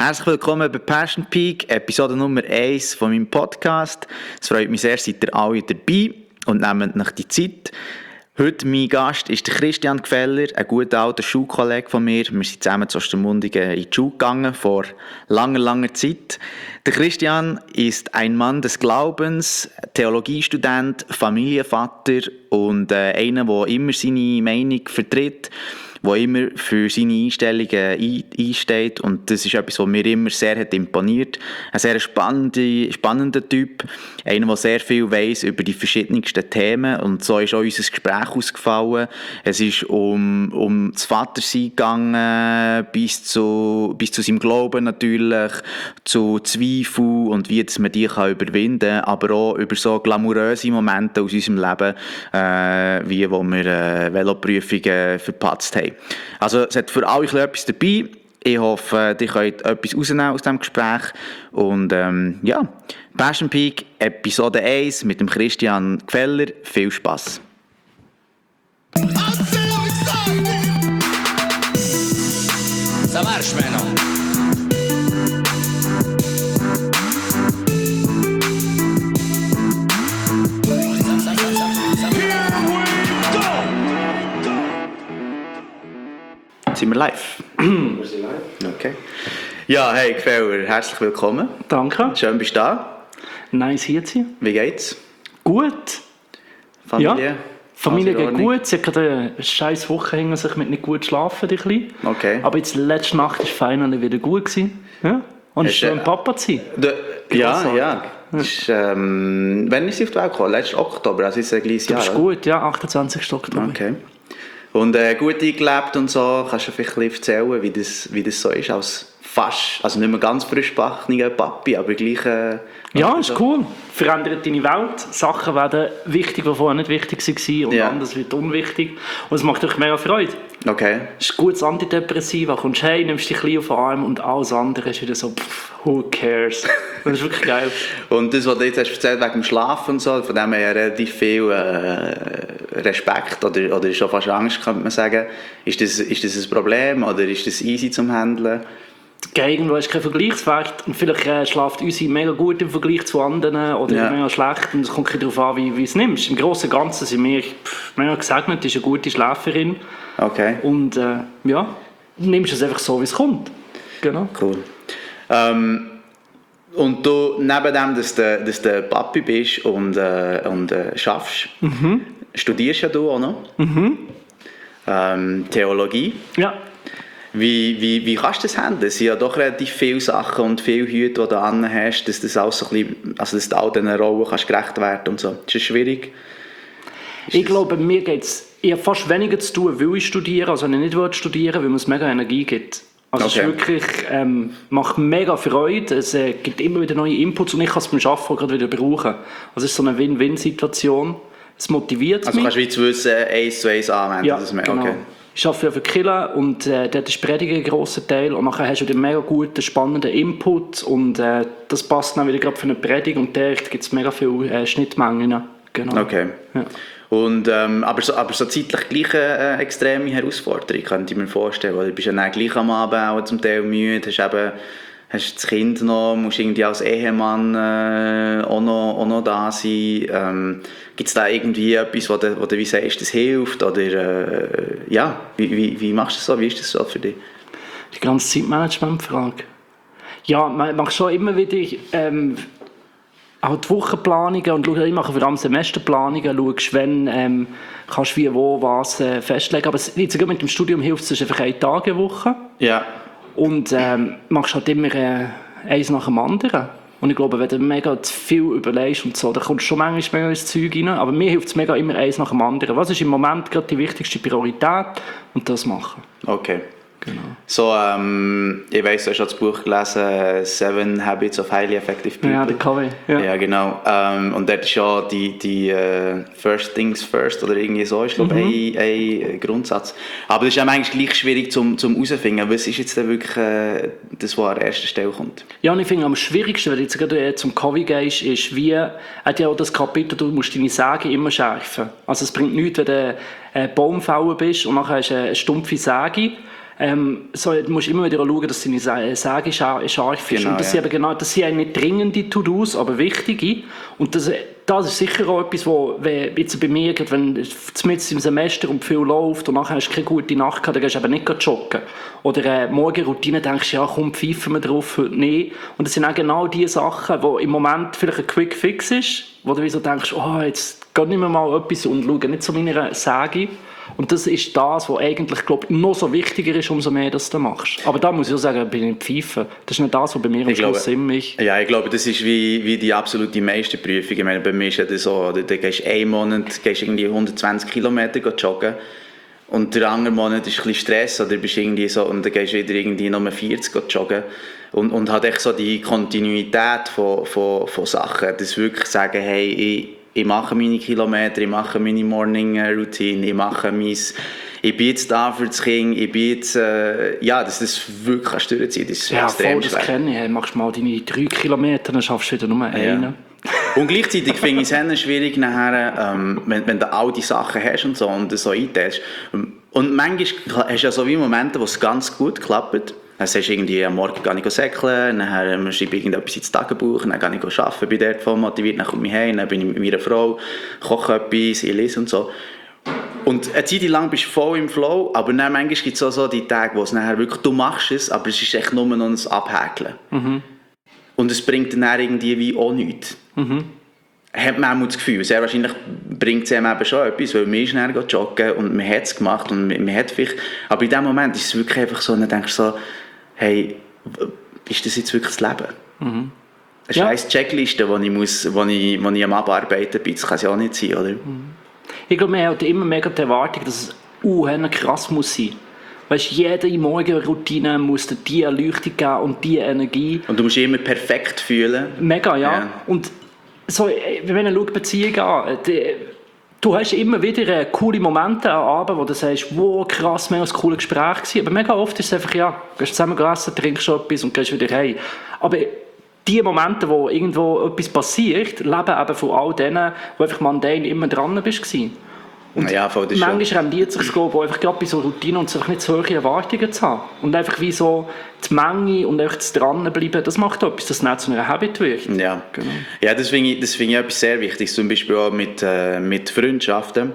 Herzlich willkommen bei Passion Peak, Episode Nummer 1 von meinem Podcast. Es freut mich sehr, seid ihr alle dabei und nehmt euch die Zeit. Heute mein Gast ist der Christian Gfeller, ein guter alter Schulkollege von mir. Wir sind zusammen zu Ostermundigen in die Schule gegangen, vor langer Zeit. Der Christian ist ein Mann des Glaubens, Theologiestudent, Familienvater und einer, der immer seine Meinung vertritt, der immer für seine Einstellungen einsteht, und das ist etwas, was mir immer sehr hat imponiert. Ein sehr spannender Typ, einer, der sehr viel weiss über die verschiedensten Themen, und so ist auch unser Gespräch ausgefallen. Es ist um das Vatersein gegangen, bis zu seinem Glauben natürlich, zu Zweifel und wie dass man die überwinden kann, aber auch über so glamouröse Momente aus unserem Leben, wie wo wir Veloprüfungen verpatzt haben. Also es hat für alle etwas dabei. Ich hoffe, ihr könnt etwas rausnehmen aus diesem Gespräch. Und Passion Peak, Episode 1 mit dem Christian Gfeller. Viel Spass. Ça marche maintenant. Sind wir live? Wir sind live. Okay. Ja, hey Gfeller, herzlich willkommen. Danke. Schön, bist du da. Nice hier zu sein. Wie geht's? Gut. Familie? Ja. Familie Alles in geht Ordnung? gut. Sie hat gerade eine scheiß Woche hinter sich mit nicht gut schlafen. Okay. Aber jetzt letzte Nacht war finally wieder gut gewesen. Ja. Und es ist schön, Papa zu sein. Ja. Ist, wann ist sie auf die Welt gekommen? Letzten Oktober, also ist ein kleines Du Jahr. bist oder? gut, ja, 28. Oktober. Okay. Und gut eingelebt und so, kannst du vielleicht ein bisschen erzählen, wie das so ist, als fast, also nicht mehr ganz frischbackener Papi, aber gleich... Ja, ist cool. Verändert deine Welt. Sachen werden wichtig, die vorher nicht wichtig waren, und Ja. anders wird unwichtig. Und es macht euch mega Freude. Okay. Es ist ein gutes Antidepressiva. Du kommst heim, nimmst dich ein bisschen auf den Arm und alles andere ist wieder so, who cares. Das ist wirklich geil. Und das, was du jetzt hast erzählt wegen dem Schlafen und so, von dem her relativ viel Respekt oder schon fast Angst, könnte man sagen. Ist das ein Problem oder ist das easy zum Handeln? Irgendwo ist kein Vergleichswert und vielleicht schläft unsere mega gut im Vergleich zu anderen oder Ja. mega schlecht, und es kommt darauf an, wie du es nimmst. Im Großen und Ganzen sind wir mega gesegnet, ist eine gute Schläferin Okay. und nimmst es einfach so, wie es kommt. Genau. Cool. Und du, neben dem, dass du Papi bist und schaffst, studierst ja du auch noch. Theologie. Ja. Wie kannst du das handeln? Es sind ja doch relativ viele Sachen und viele Hüte, die du an hast, dass das alles so ein bisschen, also dass du all diesen Rollen kannst gerecht werden und so. Ist das schwierig? Ich glaube, mir geht es eher fast weniger zu tun, weil ich studiere, als wenn ich nicht studieren will, weil mir es mega Energie gibt. Also es ist wirklich, macht mega Freude, es gibt immer wieder neue Inputs und ich kann es beim Arbeiten gerade wieder brauchen. Also es ist so eine Win-Win-Situation. Es motiviert Also mich. kannst du wie zu wissen, 1:1 anwenden? Ja, das mehr. genau. Okay. Ich arbeite für die Kirche und dort ist Predigen ein grosser Teil und nachher hast du wieder mega guten, spannenden Input und das passt dann wieder gerade für eine Predigt und da gibt es mega viele Schnittmengen. Genau. Okay. Ja. Und, aber so zeitlich gleich eine extreme Herausforderung, könnte ich mir vorstellen. Weil du bist ja dann gleich am Abend auch zum Teil müde, hast das Kind noch, musst irgendwie als Ehemann auch noch da sein. Gibt es da irgendwie etwas, wo du wie sagst, das hilft? Oder wie machst du das so? Wie ist das so für dich? Die ganze Zeitmanagement-Frage. Ja, man macht schon immer wieder auch die Wochenplanungen und ich mache vor allem Semesterplanungen, schaust, wenn kannst wie wo was festlegen. Aber jetzt sogar mit dem Studium hilft es einfach eine Tagewoche. Ja. Und machst halt immer eins nach dem anderen. Und ich glaube, wenn du mega zu viel überlegst und so, dann kommst du schon manchmal mega ins Zeug rein. Aber mir hilft es mega immer eins nach dem anderen. Was ist im Moment gerade die wichtigste Priorität? Und das machen. Okay. Genau. So, ich weiss, du hast schon das Buch gelesen, 7 Habits of Highly Effective People. Ja, der KW. Ja, genau. Und dort ist ja die First Things First oder irgendwie so, ist glaube ich ein Grundsatz. Aber das ist ja manchmal gleich schwierig zum herausfinden. Was ist jetzt denn wirklich das, was an erster Stelle kommt? Ja, und ich finde am schwierigsten, wenn du jetzt gerade zum KW gehst, ist wie, hat ja auch das Kapitel, du musst deine Säge immer schärfen. Also es bringt nichts, wenn du Baumfäller bist und nachher hast du eine stumpfe Säge. So, du musst immer wieder schauen, dass deine Säge scharf ist. Genau, und das sind eigentlich nicht dringende To-Dos, aber wichtige. Und das ist sicher auch etwas, wo, jetzt bei mir, wenn du mitten im Semester und viel läuft und nachher hast du keine gute Nacht gehabt, dann gehst du eben nicht joggen. Oder Morgenroutine denkst du, ja komm, pfeifen wir drauf, heute nicht. Und das sind auch genau die Sachen, wo im Moment vielleicht ein Quick Fix ist, wo du so denkst, oh, jetzt geh nicht mehr mal etwas und schau nicht zu meiner Säge. Und das ist das, was eigentlich, glaube ich, noch so wichtiger ist, umso mehr dass du machst. Aber da muss ich auch sagen, bin ich pfeifen. Das ist nicht das, was bei mir am Schluss ziemlich... Ja, ich glaube, das ist wie die absolute Meisterprüfung. Ich meine, bei mir ist ja das so, du gehst einen Monat irgendwie 120 Kilometer joggen und der andere Monat ist ein bisschen Stress oder bist irgendwie so, und dann gehst du wieder irgendwie nur 40 joggen. Und hat echt so die Kontinuität von Sachen, das wirklich sagen, hey, ich mache meine Kilometer, ich mache meine Morning Routine, ich bin jetzt da für das Kind, ich bin jetzt, dass das wirklich durchziehen kann, das ist extrem schwer. Das kenne ich, hey, machst mal deine 3 Kilometer, dann schaffst du wieder nur einen. Und gleichzeitig finde ich es schwierig nachher, wenn du all die Sachen hast und so einteilst. Und manchmal hast du ja so wie Momente, wo es ganz gut klappt. Dann sagst du irgendwie, am Morgen gehe ich säckeln, dann schreibe ich irgendetwas ins Tagebuch, dann gehe ich arbeiten, bin dort voll motiviert, dann komme ich heim, dann bin ich mit meiner Frau, koche etwas, ich lese und so. Und eine Zeit lang bist du voll im Flow, aber dann manchmal gibt es auch so die Tage, wo es nachher wirklich, du machst es, aber es ist echt nur noch ein Abhäkeln. Mhm. Und es bringt dann irgendwie wie auch nichts. Mhm. Hat man auch das Gefühl, sehr wahrscheinlich bringt es einem eben schon etwas, weil man ist dann joggen und man hat es gemacht und man hat vielleicht, aber in dem Moment ist es wirklich einfach so, und dann denkst du so, hey, ist das jetzt wirklich das Leben? Mhm. Eine scheiß Checkliste, die ich am Abarbeiten bin, das kann es ja auch nicht sein, oder? Mhm. Ich glaube, man hat immer mega die Erwartung, dass es krass muss sein. Weißt, jede Morgenroutine muss dir diese Erleuchtung geben und diese Energie. Und du musst dich immer perfekt fühlen. Mega, ja. Und so, wenn du Beziehungen an, du hast immer wieder coole Momente am Abend, wo du sagst, wow, krass, mega ein cooles Gespräch gewesen. Aber mega oft ist es einfach, ja, gehst zusammen essen, trinkst etwas und gehst wieder heim. Aber die Momente, wo irgendwo etwas passiert, leben eben von all denen, wo einfach mundane immer dran bist. Und ja, manchmal rendiert es sich einfach gerade bei so Routinen und einfach nicht so hohe Erwartungen zu haben. Und einfach wie so die Menge und einfach das Dranbleiben, das macht etwas, dass es nicht zu einer Habit wird. Ja, genau. Ja, das finde ich etwas sehr Wichtiges, zum Beispiel auch mit Freundschaften.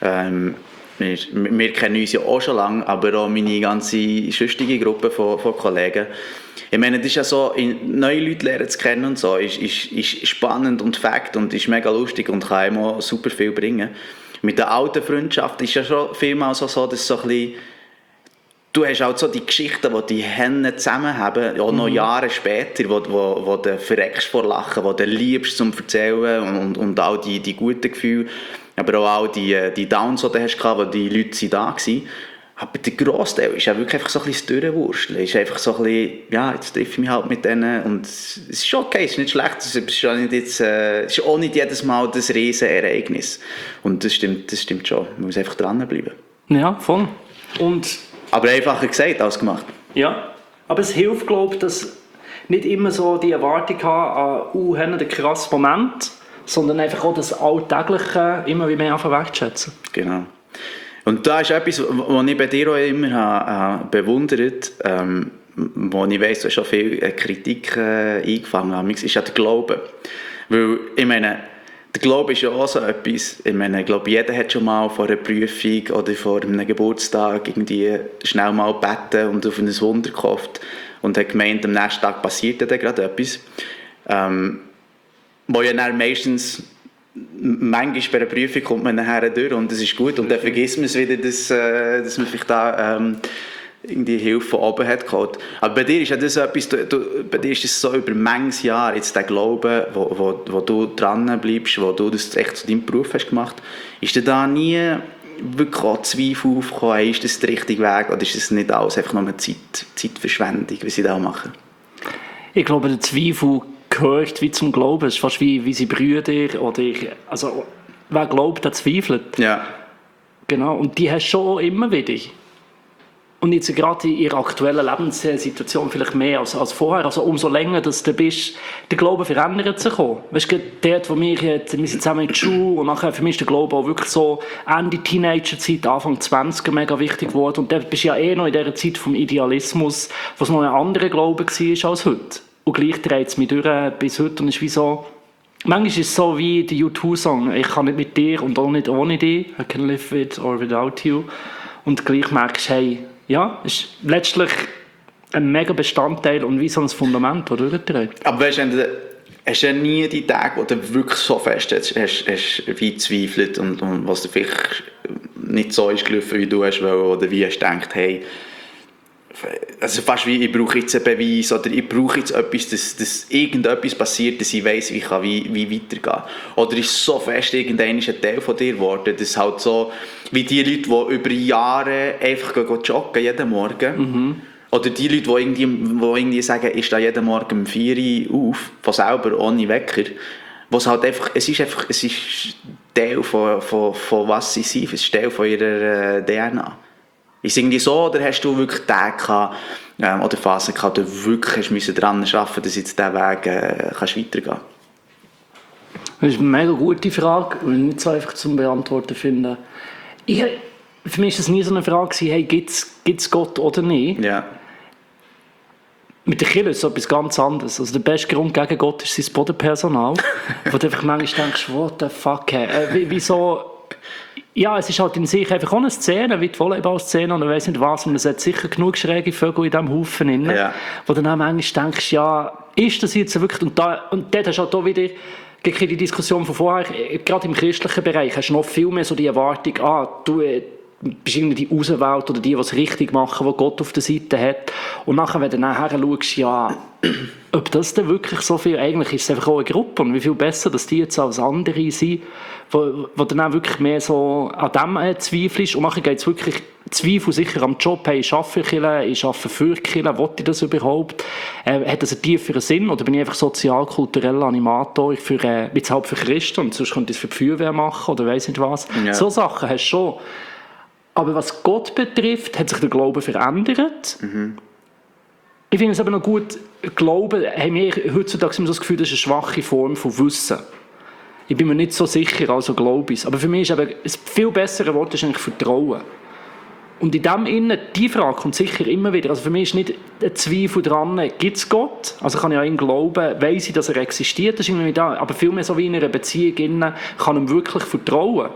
Wir kennen uns ja auch schon lange, aber auch meine ganze schüchtige Gruppe von Kollegen. Ich meine, das ist ja so, neue Leute lernen zu kennen und so, ist spannend und Fakt und ist mega lustig und kann einem auch super viel bringen. Mit der alten Freundschaft ist ja schon vielmals so, dass so ein bisschen, du hast auch so die Geschichten, die die Hände zusammen haben, auch noch Jahre später, wo du verreckst vor Lachen, wo du liebst zum Erzählen und auch die guten Gefühle, aber auch die Downs, die du hast, wo die Leute da waren. Aber der Grossteil ist ja wirklich einfach so ein bisschen das Durchwursteln. Es ist einfach so ein bisschen, ja, jetzt treffe ich mich halt mit denen und es ist okay, es ist nicht schlecht, es ist auch nicht jedes Mal das Riesenereignis. Und das stimmt schon, man muss einfach dranbleiben. Ja, voll. Aber einfacher gesagt als gemacht. Ja, aber es hilft, glaube ich, dass nicht immer so die Erwartung haben an den krassen Moment, sondern einfach auch das Alltägliche immer wie mehr wertschätzen. Genau. Und da ist etwas, was ich bei dir auch immer bewundert habe, wo ich weiss, du hast schon viel Kritik eingefangen, ist ja der Glaube. Weil, ich meine, der Glaube ist ja auch so etwas, ich meine, ich glaube, jeder hat schon mal vor einer Prüfung oder vor einem Geburtstag irgendwie schnell mal gebeten und auf ein Wunder gehofft und hat gemeint, am nächsten Tag passiert dann gerade etwas. Wo ja dann meistens, manchmal bei einer Prüfung kommt man nachher durch und das ist gut und dann vergisst man es wieder, dass man vielleicht da irgendwie Hilfe von oben hat geholt. Aber bei dir ist ja das etwas, bei dir ist es so über manches Jahr jetzt der Glaube, wo du dran bleibst, wo du das echt zu deinem Beruf hast gemacht. Ist dir da nie wirklich auch Zweifel aufgekommen, ist das der richtige Weg oder ist das nicht alles einfach nur eine Zeitverschwendung, wie sie da machen? Ich glaube, der Zweifel gehört wie zum Glauben. Es ist fast wie sie Brüder oder also wer glaubt, der zweifelt. Ja. Genau, und die hast du schon immer wieder. Und jetzt gerade in ihrer aktuellen Lebenssituation vielleicht mehr als vorher. Also umso länger dass du bist, der Glaube verändert sich auch. Weißt du, dort, wo wir sind zusammen in der Schule und nachher für mich ist der Glaube auch wirklich so Ende Teenagerzeit, Anfang 20er mega wichtig geworden. Und dort bist du ja noch in dieser Zeit vom Idealismus, was noch ein anderer Glaube war als heute. Und gleich dreht es mich durch bis heute und ist wie so... Manchmal ist es so wie der U2-Song, ich kann nicht mit dir und auch nicht ohne dich, I can live with or without you. Und gleich merkst du, hey, ja, es ist letztlich ein mega Bestandteil und wie so ein Fundament, das durchträgt. Aber weißt du, hast du ja nie die Tage, wo du wirklich so fest hast wie gezweifelt und was dir vielleicht nicht so ist gelaufen, wie du hast wollen, oder wie hast du gedacht, hey, also fast wie, ich brauche jetzt einen Beweis oder ich brauche jetzt etwas, dass irgendetwas passiert, dass ich weiss, wie weitergehen. Oder ist es so fest irgendwann ein Teil von dir geworden, dass halt so, wie die Leute, die über Jahre einfach joggen jeden Morgen, oder die Leute, die irgendwie sagen, ich stehe jeden Morgen um 4 Uhr auf, von selber, ohne Wecker, was halt einfach, es ist Teil von was sie sind, es ist Teil von ihrer DNA. Ist es irgendwie so, oder hast du wirklich Tage gehabt, oder Phasen gehabt, wo du wirklich daran arbeiten musst, dass jetzt diesen Weg kannst weitergehen? Das ist eine mega gute Frage, die ich nicht so einfach zum Beantworten finde. Für mich war es nie so eine Frage, hey, gibt es Gott oder nicht? Ja. Mit der Kirche ist es etwas ganz anderes. Also der beste Grund gegen Gott ist sein Bodenpersonal, wo du einfach manchmal denkst, what the fuck, hey? Wieso... Ja, es ist halt in sich einfach auch eine Szene, wie die Volleyballszene oder weiss nicht was, und es hat sicher genug schräge Vögel in diesem Haufen drin, wo du dann manchmal denkst, ja, ist das jetzt wirklich, und dort hast du halt auch wieder die Diskussion von vorher, gerade im christlichen Bereich hast du noch viel mehr so die Erwartung, du bist irgendwie die Auserwählte oder die es richtig machen, die Gott auf der Seite hat, und nachher, wenn du nachher schaust, ja, ob das denn wirklich so viel, eigentlich ist es einfach auch eine Gruppe, und wie viel besser, dass die jetzt als andere sind, wo dann auch wirklich mehr so an dem zweifelst, und nachher geht es wirklich Zweifel sicher am Job, hey, ich arbeite für Kirche, will ich das überhaupt, hat das einen tieferen Sinn, oder bin ich einfach sozial-kultureller Animator jetzt halt für Christen, und sonst könnte ich es für die Feuerwehr machen, oder weiss nicht was, so Sachen hast du schon. Aber was Gott betrifft, hat sich der Glaube verändert. Ich finde es aber noch gut, Glauben, haben wir heutzutage immer so das Gefühl, das ist eine schwache Form von Wissen. Ich bin mir nicht so sicher, also glaube ich. Aber für mich ist eben ein viel besseres Wort ist eigentlich Vertrauen. Und in dem Innen, die Frage kommt sicher immer wieder. Also für mich ist nicht ein Zweifel daran, gibt es Gott? Also kann ich an ihn glauben, weiss ich, dass er existiert, das ist irgendwie da. Aber vielmehr so wie in einer Beziehung innen, kann ihm wirklich vertrauen.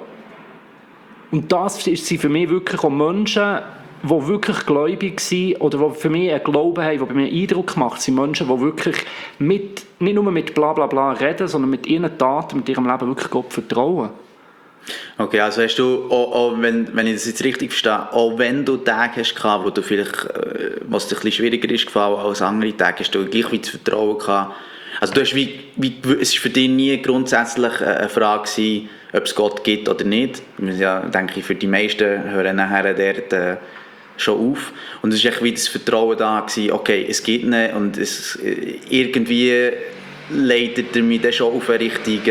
Und das sind für mich wirklich auch Menschen, die wirklich gläubig sind oder die für mich einen Glauben haben, die bei mir Eindruck macht, sind Menschen, die wirklich nicht nur mit bla bla bla reden, sondern mit ihren Taten, mit ihrem Leben wirklich Gott vertrauen. Okay, also hast du, auch wenn ich das jetzt richtig verstehe, auch wenn du Tage hast gehabt, wo du vielleicht, was dir ein bisschen schwieriger ist gefallen als andere Tage, hast du gleich wie das Vertrauen gehabt. Also du hast es war für dich nie grundsätzlich eine Frage gewesen, ob es Gott gibt oder nicht. Ja, denke ich, für die meisten hören nachher dort schon auf. Und es war echt wie das Vertrauen da gewesen, okay, es gibt ihn und irgendwie leitet er mich dann schon auf einen richtigen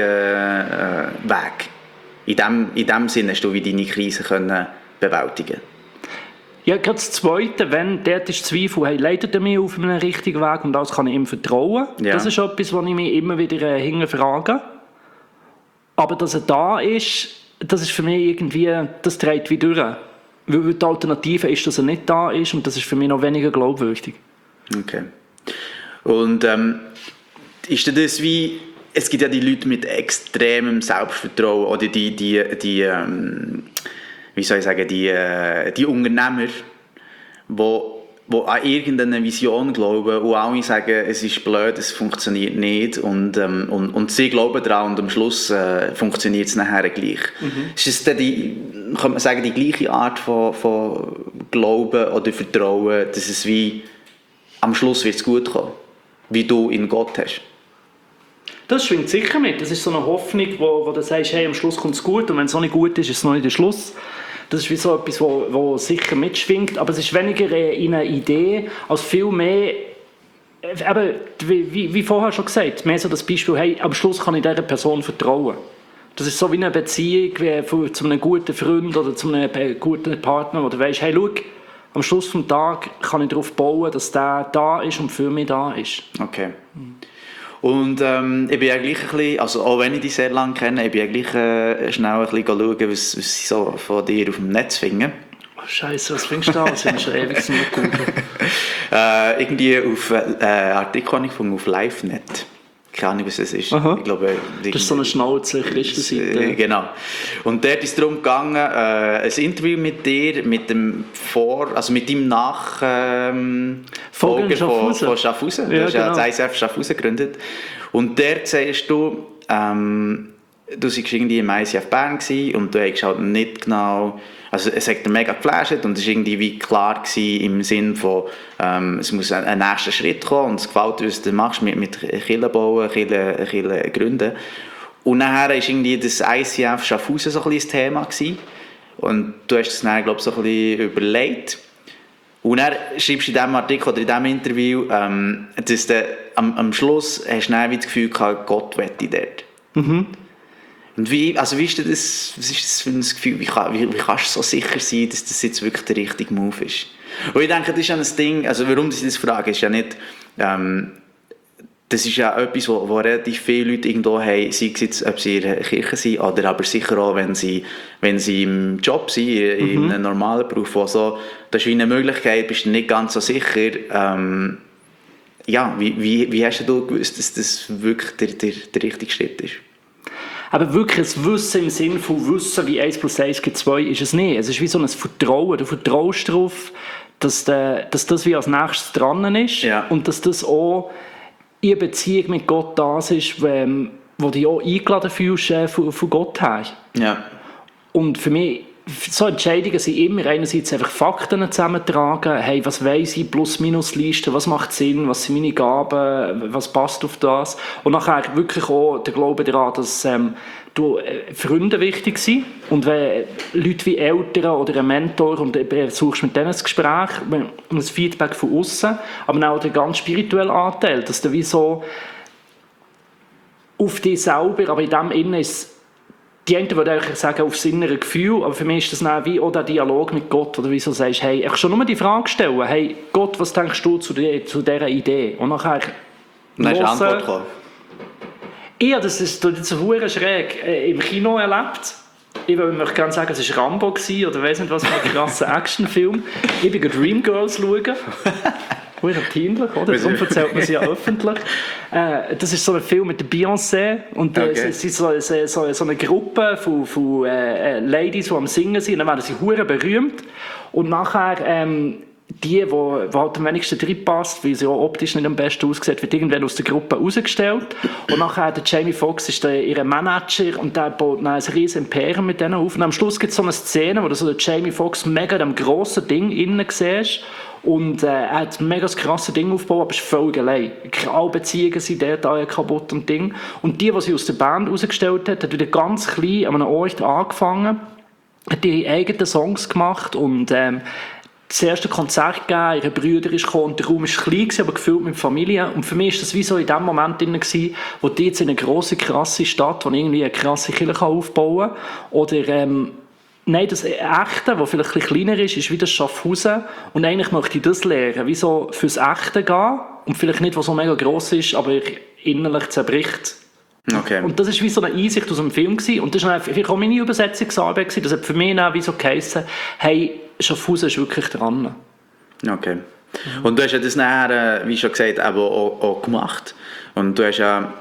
Weg. In dem Sinne hast du wie deine Krise können bewältigen. Ja, gerade das Zweite, wenn dort ist Zweifel, hey, leitet er mich auf einen richtigen Weg und das kann ich ihm vertrauen. Ja. Das ist etwas, was ich mich immer wieder hinterfrage. Aber dass er da ist, das ist für mich irgendwie, das trägt wie durch. Weil die Alternative ist, dass er nicht da ist und das ist für mich noch weniger glaubwürdig. Okay. Und ist das wie, es gibt ja die Leute mit extremem Selbstvertrauen oder die wie soll ich sagen, die Unternehmer, die an irgendeine Vision glauben und alle sagen, es ist blöd, es funktioniert nicht und sie glauben daran und am Schluss funktioniert es nachher gleich. Ist es dann könnte man sagen, die gleiche Art von Glauben oder Vertrauen, dass es wie am Schluss wird es gut kommen, wie du in Gott hast? Das schwingt sicher mit. Das ist so eine Hoffnung, wo du sagst, hey, am Schluss kommt es gut und wenn es noch nicht gut ist, ist es noch nicht der Schluss. Das ist wie so etwas, wo sicher mitschwingt, aber es ist weniger in einer Idee, als viel mehr, eben, wie vorher schon gesagt, mehr so das Beispiel, hey, am Schluss kann ich dieser Person vertrauen. Das ist so wie eine Beziehung zu einem guten Freund oder zu einem guten Partner, wo du weißt, hey, schau, am Schluss des Tages kann ich darauf bauen, dass der da ist und für mich da ist. Okay. Und ich bin ja gleich ein bisschen, also auch wenn ich dich sehr lange kenne, ich bin ja gleich schnell ein bisschen schauen, was ich so von dir auf dem Netz finde. Oh, Scheiße, was findest du da? Das sind schon ewig zum Googeln. Irgendwie auf Artikel habe ich gefunden auf LiveNet. Keine Ahnung, was das ist. Aha. Ich glaube, Das ist so eine Schnauze Christenseite. Genau. Und dort ist es darum gegangen, ein Interview mit dir, mit dem mit deinem Nachfolger von Schaffhausen. Du hast ja das ISF Schaffhausen gegründet. Und dort siehst du, du warst irgendwie im ICF Bern gewesen und du hast halt nicht genau, also es hat dir mega geflasht und es war irgendwie wie klar gewesen, im Sinn von, es muss ein nächster Schritt kommen und es gefällt dir, was du machst mit Kirchen bauen, Kirchen gründen. Und nachher war irgendwie das ICF Schaffhausen so ein bisschen das Thema gewesen. Und du hast es dann, glaube ich, so ein bisschen überlegt. Und dann schreibst du in diesem Artikel oder in diesem Interview, dass du am Schluss hast du dann das Gefühl gehabt, Gott wette dort. Mhm. Und wie ist das, was ist das für ein Gefühl? Wie kannst du so sicher sein, dass das jetzt wirklich der richtige Move ist? Und ich denke, das ist ja ein Ding, also warum ich das frage, ist ja nicht, das ist ja etwas, wo relativ viele Leute irgendwo haben, sei es jetzt, ob sie in der Kirche sind, oder aber sicher auch, wenn sie im Job sind, in einem normalen Beruf, wo so, das ist wie eine Möglichkeit, bist du nicht ganz so sicher, wie hast du gewusst, dass das wirklich der richtige Schritt ist? Aber wirklich ein Wissen im Sinne von Wissen, wie 1 + 1 = 2, ist es nicht. Es ist wie so ein Vertrauen. Du vertraust darauf, dass das wie als nächstes dran ist und dass das auch in Beziehung mit Gott das ist, wo du dich auch eingeladen fühlst von Gott her. Ja. Und für mich, so Entscheidungen sind immer einerseits einfach Fakten zusammentragen, hey, was weiss ich, Plus-Minus-Liste, was macht Sinn, was sind meine Gaben, was passt auf das. Und nachher wirklich auch der Glaube daran, dass Freunde wichtig sind und wenn Leute wie Eltern oder ein Mentor und du suchst mit denen ein Gespräch und ein Feedback von außen, aber auch der ganz spirituelle Anteil, dass du wie so auf dich selber, aber in dem Innen ist die einen würden eigentlich sagen, aufs innere Gefühl, aber für mich ist das dann wie auch der Dialog mit Gott, oder wie du sagst, hey, ich schon nur die Frage stellen, hey, Gott, was denkst du zu dieser Idee? Und nachher dann hast du eine Antwort bekommen. Ja, das ist so hure schräg im Kino erlebt. Ich möchte gerne sagen, es war Rambo oder weiss nicht was für ein krasser Actionfilm. Ich bin Dreamgirls schauen. Hure peinlich, oder? Darum erzählt man sie ja öffentlich. Das ist so ein Film mit der Beyoncé und es ist so eine Gruppe von Ladies, die am Singen sind, dann werden sie hure berühmt und nachher die halt am wenigsten reinpasst, weil sie auch optisch nicht am besten aussieht, wird irgendwann aus der Gruppe rausgestellt und nachher der Jamie Foxx ist ihr Manager und der baut dann ein riesen Imperium mit denen auf und am Schluss gibt es so eine Szene, wo du so den Jamie Foxx mega in einem grossen Ding innen siehst. Und er hat ein mega krasses Ding aufgebaut, aber ist völlig allein. Alle Beziehungen sind dort kaputt und Ding. Und die sie aus der Band rausgestellt hat wieder ganz klein an einem Ort angefangen, hat ihre eigenen Songs gemacht und das erste Konzert gegeben, ihre Brüder ist gekommen und der Raum war klein, aber gefüllt mit Familie. Und für mich war das wie so in dem Moment drin, wo die jetzt in eine grosse, krasse Stadt, wo irgendwie eine krasse Kirche aufbauen kann, oder nein, das Echte, das vielleicht ein bisschen kleiner ist wie das Schaffhausen. Und eigentlich möchte ich das lernen, wie so fürs Echte gehen. Und vielleicht nicht, was so mega gross ist, aber innerlich zerbricht. Okay. Und das war wie so eine Einsicht aus dem Film gewesen. Und das war vielleicht auch meine Übersetzungsarbeit gewesen. Das hat für mich dann wie so geheissen, hey, Schaffhausen ist wirklich dran. Okay. Und du hast ja das nachher, wie schon gesagt, auch gemacht. Und du hast ja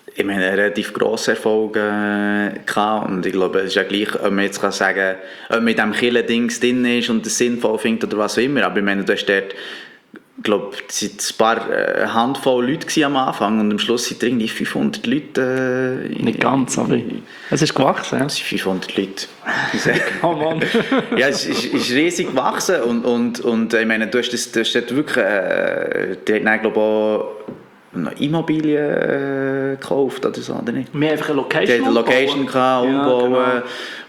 relativ grosse Erfolge gehabt. Und ich glaube, es ist ja gleich, ob man jetzt kann sagen, ob man mit diesem Kirchen-Dings drin ist und das sinnvoll findet oder was auch immer. Aber ich meine, du hast dort, ich glaube, es waren ein paar Handvoll Leute am Anfang und am Schluss sind irgendwie 500 Leute. Nicht ganz, aber es ist gewachsen. Ja? Es sind 500 Leute. Oh Mann. Ja, es ist riesig gewachsen und ich meine, du hast dort wirklich, die haben, glaube ich, auch eine Immobilie gekauft oder so, oder nicht? Wir haben einfach eine Location die eine Location umbauen. Ja,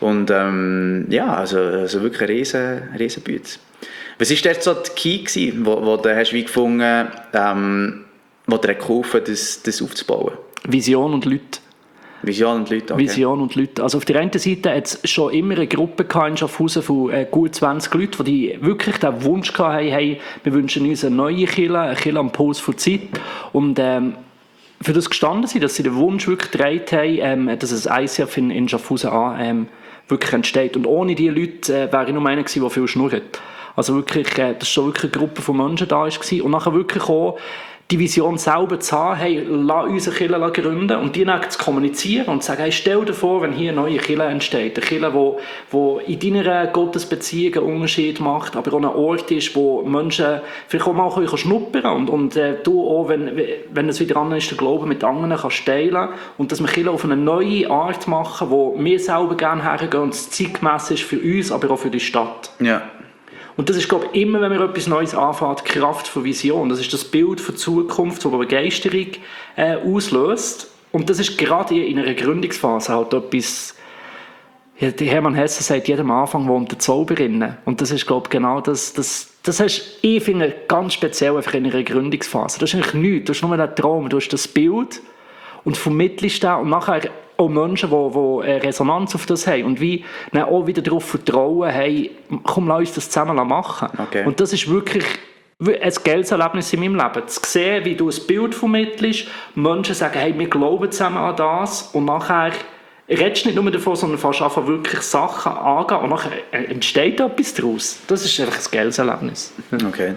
genau. Und also wirklich eine riesen Bühne. Was war dort so der Key gewesen, wo du hast wie gefunden, wo du geholfen hast, das aufzubauen? Vision und Leute. Vision und Leute, okay. Vision und Leute. Also auf der einen Seite hat es schon immer eine Gruppe in Schaffhausen von gut 20 Leuten, die wirklich den Wunsch hatten, hey, wir wünschen uns eine neue Kirche, eine Kirche am Puls der Zeit. Und für das gestanden sind, dass sie den Wunsch wirklich getragen haben, dass ein ICF in Schaffhausen wirklich entsteht. Und ohne diese Leute wäre ich nur einer gewesen, der viel schnurrt. Also wirklich, dass schon wirklich eine Gruppe von Menschen da war. Und nachher wirklich auch die Vision selber zu haben, hey, lass uns eine Kirche gründen und die dann zu kommunizieren und zu sagen, hey, stell dir vor, wenn hier eine neue Kirche entsteht, eine Kirche, die in deiner Gottesbeziehung einen Unterschied macht, aber auch ein Ort ist, wo Menschen vielleicht auch mal schnuppern und du auch, wenn es wieder an ist, den Glauben mit anderen kannst teilen und dass wir Kirche auf eine neue Art machen, wo wir selber gerne hergehen und es zeitgemäss ist für uns, aber auch für die Stadt. Ja. Und das ist, glaube ich, immer, wenn man etwas Neues anfängt, die Kraft von Vision. Das ist das Bild von Zukunft, das Begeisterung auslöst. Und das ist gerade in einer Gründungsphase halt etwas, ja, Hermann Hesse sagt, jedem Anfang wohnt der Zauber inne. Und das ist, glaube ich, genau das hast, ich finde, ganz speziell einfach in einer Gründungsphase. Das ist eigentlich nichts, du hast nur einen Traum, du hast das Bild und vermittelst das und nachher auch Menschen, die Resonanz auf das haben und wie dann auch wieder darauf vertrauen, hey, komm, lass uns das zusammen machen. Okay. Und das ist wirklich ein geiles Erlebnis in meinem Leben. Zu sehen, wie du ein Bild vermittelst, Menschen sagen, hey, wir glauben zusammen an das und nachher redest du nicht nur davon, sondern fast einfach wirklich Sachen angehen und nachher entsteht etwas daraus. Das ist einfach ein geiles Erlebnis. Okay.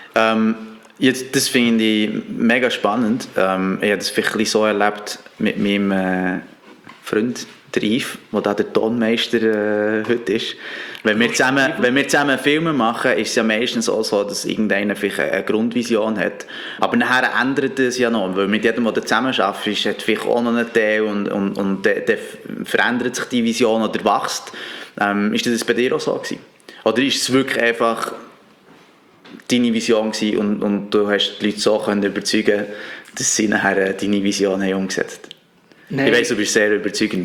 Jetzt, das finde ich mega spannend. Ich habe das vielleicht so erlebt mit meinem Freund, der Yves, der da der Tonmeister heute ist. Wenn wir zusammen Filme machen, ist es ja meistens auch so, dass irgendeiner vielleicht eine Grundvision hat. Aber nachher ändert es ja noch, weil mit jedem, der zusammen arbeitet, hat vielleicht auch noch einen Teil und dann verändert sich die Vision oder wächst. Ist das bei dir auch so gewesen? Oder ist es wirklich einfach deine Vision gewesen und du hast die Leute so können überzeugen, dass sie nachher deine Vision haben umgesetzt? Nein. Ich weiss, du bist sehr überzeugend.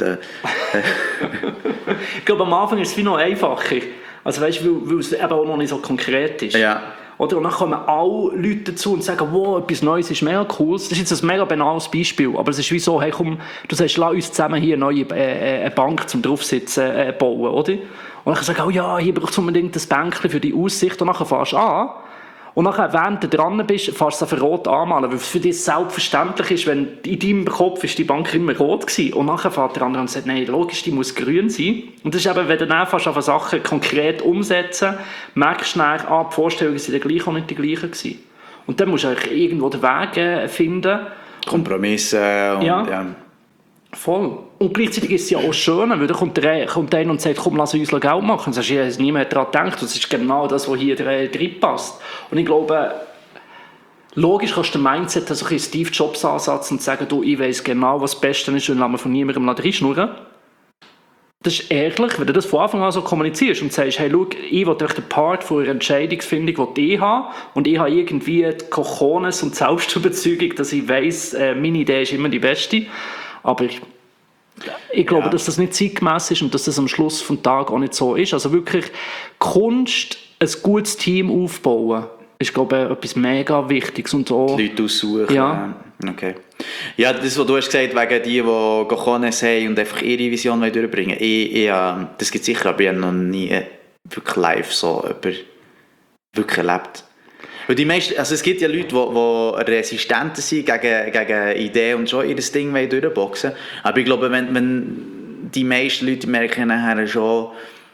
Ich glaube, am Anfang ist es wie noch einfacher. Also weißt du, weil es eben auch noch nicht so konkret ist. Ja. Oder? Und dann kommen alle Leute dazu und sagen, wow, etwas Neues ist mega cool. Das ist jetzt ein mega banales Beispiel, aber es ist wie so, hey komm, du sagst, lass uns zusammen hier eine neue Bank zum Draufsitzen bauen, oder? Und dann sagen, oh ja, hier braucht es unbedingt ein Bänkchen für die Aussicht und dann fährst du an. Und nachher, während du dran bist, fährst du es rot anmalen, weil es für dich selbstverständlich ist, wenn in deinem Kopf ist die Bank immer rot gewesen. Und nachher fährt der andere und sagt, nein, logisch, die muss grün sein. Und das ist eben, wenn du dann fährst auf Sachen konkret umsetzen, merkst du dann, die Vorstellungen sind gleich auch nicht die gleichen gewesen. Und dann musst du eigentlich irgendwo den Weg finden. Kompromisse und ja. Voll. Und gleichzeitig ist es ja auch schön, weil da kommt einer und sagt, komm, lass uns Geld machen. Sagst, ja, niemand daran gedacht. Das ist genau das, was hier drin passt. Und ich glaube, logisch kannst du den Mindset, also ein Steve Jobs Ansatz und sagen, du, ich weiss genau, was das Beste ist und lass mir von niemandem reinschnurren. Das ist ehrlich, wenn du das von Anfang an so kommunizierst und sagst, hey, schau, ich will euch den Part von eurer Entscheidungsfindung ich haben und ich habe irgendwie die Cojones und Selbstüberzeugung, dass ich weiss, meine Idee ist immer die beste. Aber ich glaube, dass das nicht zeitgemäss ist und dass das am Schluss des Tages auch nicht so ist. Also wirklich Kunst, ein gutes Team aufbauen, ist, glaube ich, etwas mega Wichtiges. Und auch, die Leute aussuchen. Ja. Okay. Ja, das, was du hast gesagt, wegen die Cojones haben und einfach ihre Vision durchbringen wollen. Das gibt es sicher, aber ich habe noch nie wirklich live so wirklich erlebt. Weil die meisten, also es gibt ja Leute, die resistent sind gegen Ideen und schon ihr Ding durchboxen. Aber ich glaube, wenn die meisten Leute merken nachher schon,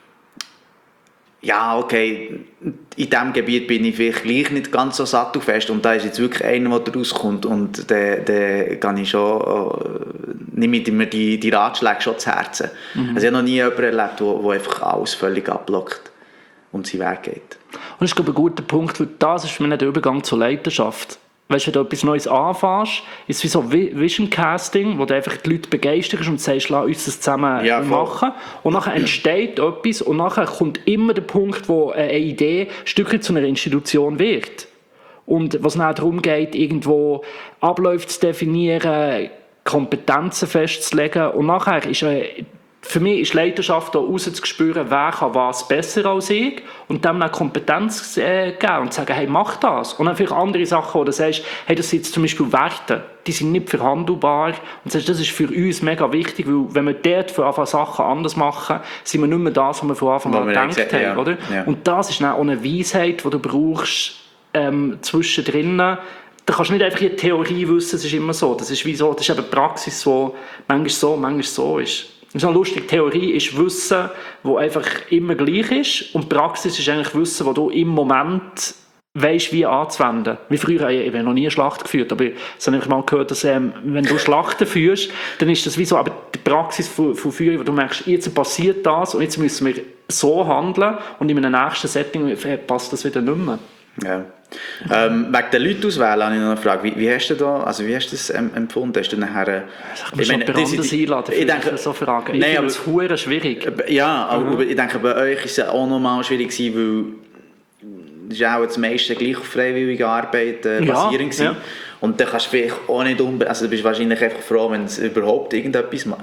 ja, okay, in diesem Gebiet bin ich vielleicht gleich nicht ganz so sattelfest und da ist jetzt wirklich einer, der rauskommt und dann kann ich schon, nehme ich mir die Ratschläge schon zu Herzen. Also ich habe noch nie jemanden erlebt, der einfach alles völlig abblockt und seinen Weg geht. Und das ist, glaube ich, ein guter Punkt, weil das ist für mich der Übergang zur Leidenschaft. Weißt du, wenn du etwas Neues anfängst, ist es wie so Vision Casting, wo du einfach die Leute begeisterst und sagst, lass uns das zusammen machen. Und nachher entsteht etwas und nachher kommt immer der Punkt, wo eine Idee ein Stück zu einer Institution wird. Und was dann darum geht, irgendwo Abläufe zu definieren, Kompetenzen festzulegen und nachher ist für mich ist Leidenschaft, da rauszuspüren, wer kann was besser als ich und dem eine Kompetenz geben und sagen, hey, mach das. Und dann vielleicht andere Sachen, wo du sagst, hey, das sind jetzt zum Beispiel Werte, die sind nicht verhandelbar und sagst, das ist für uns mega wichtig, weil wenn wir dort von Anfang Sachen anders machen, sind wir nicht mehr das, was wir von Anfang an gedacht haben. Ja. Oder? Ja. Und das ist dann auch eine Weisheit, die du brauchst zwischendrin. Da kannst du nicht einfach in Theorie wissen, es ist immer so. Das ist wie so, das ist eben Praxis, die manchmal so ist. Das ist noch lustig, Theorie ist Wissen, das einfach immer gleich ist und Praxis ist eigentlich Wissen, das du im Moment weisst, wie anzuwenden. Wie früher, ich habe noch nie eine Schlacht geführt, aber das habe ich mal gehört, dass wenn du Schlachten führst, dann ist das wie so, aber die Praxis von Führung, wo du merkst, jetzt passiert das und jetzt müssen wir so handeln und in einem nächsten Setting passt das wieder nicht mehr. Ja. Wegen der Leute auswählen habe ich noch eine Frage. Wie hast du das empfunden? Hast du nachher... Ich meine, das einladen, ich denke, so Fragen. Ich finde es verdammt schwierig. Ja, aber ich denke, bei euch war es auch nochmal schwierig gewesen, weil es ist auch das meiste gleich auf freiwillige Arbeit basierend war. Ja. Und dann kannst du vielleicht auch nicht also du bist wahrscheinlich einfach froh, wenn es überhaupt jemand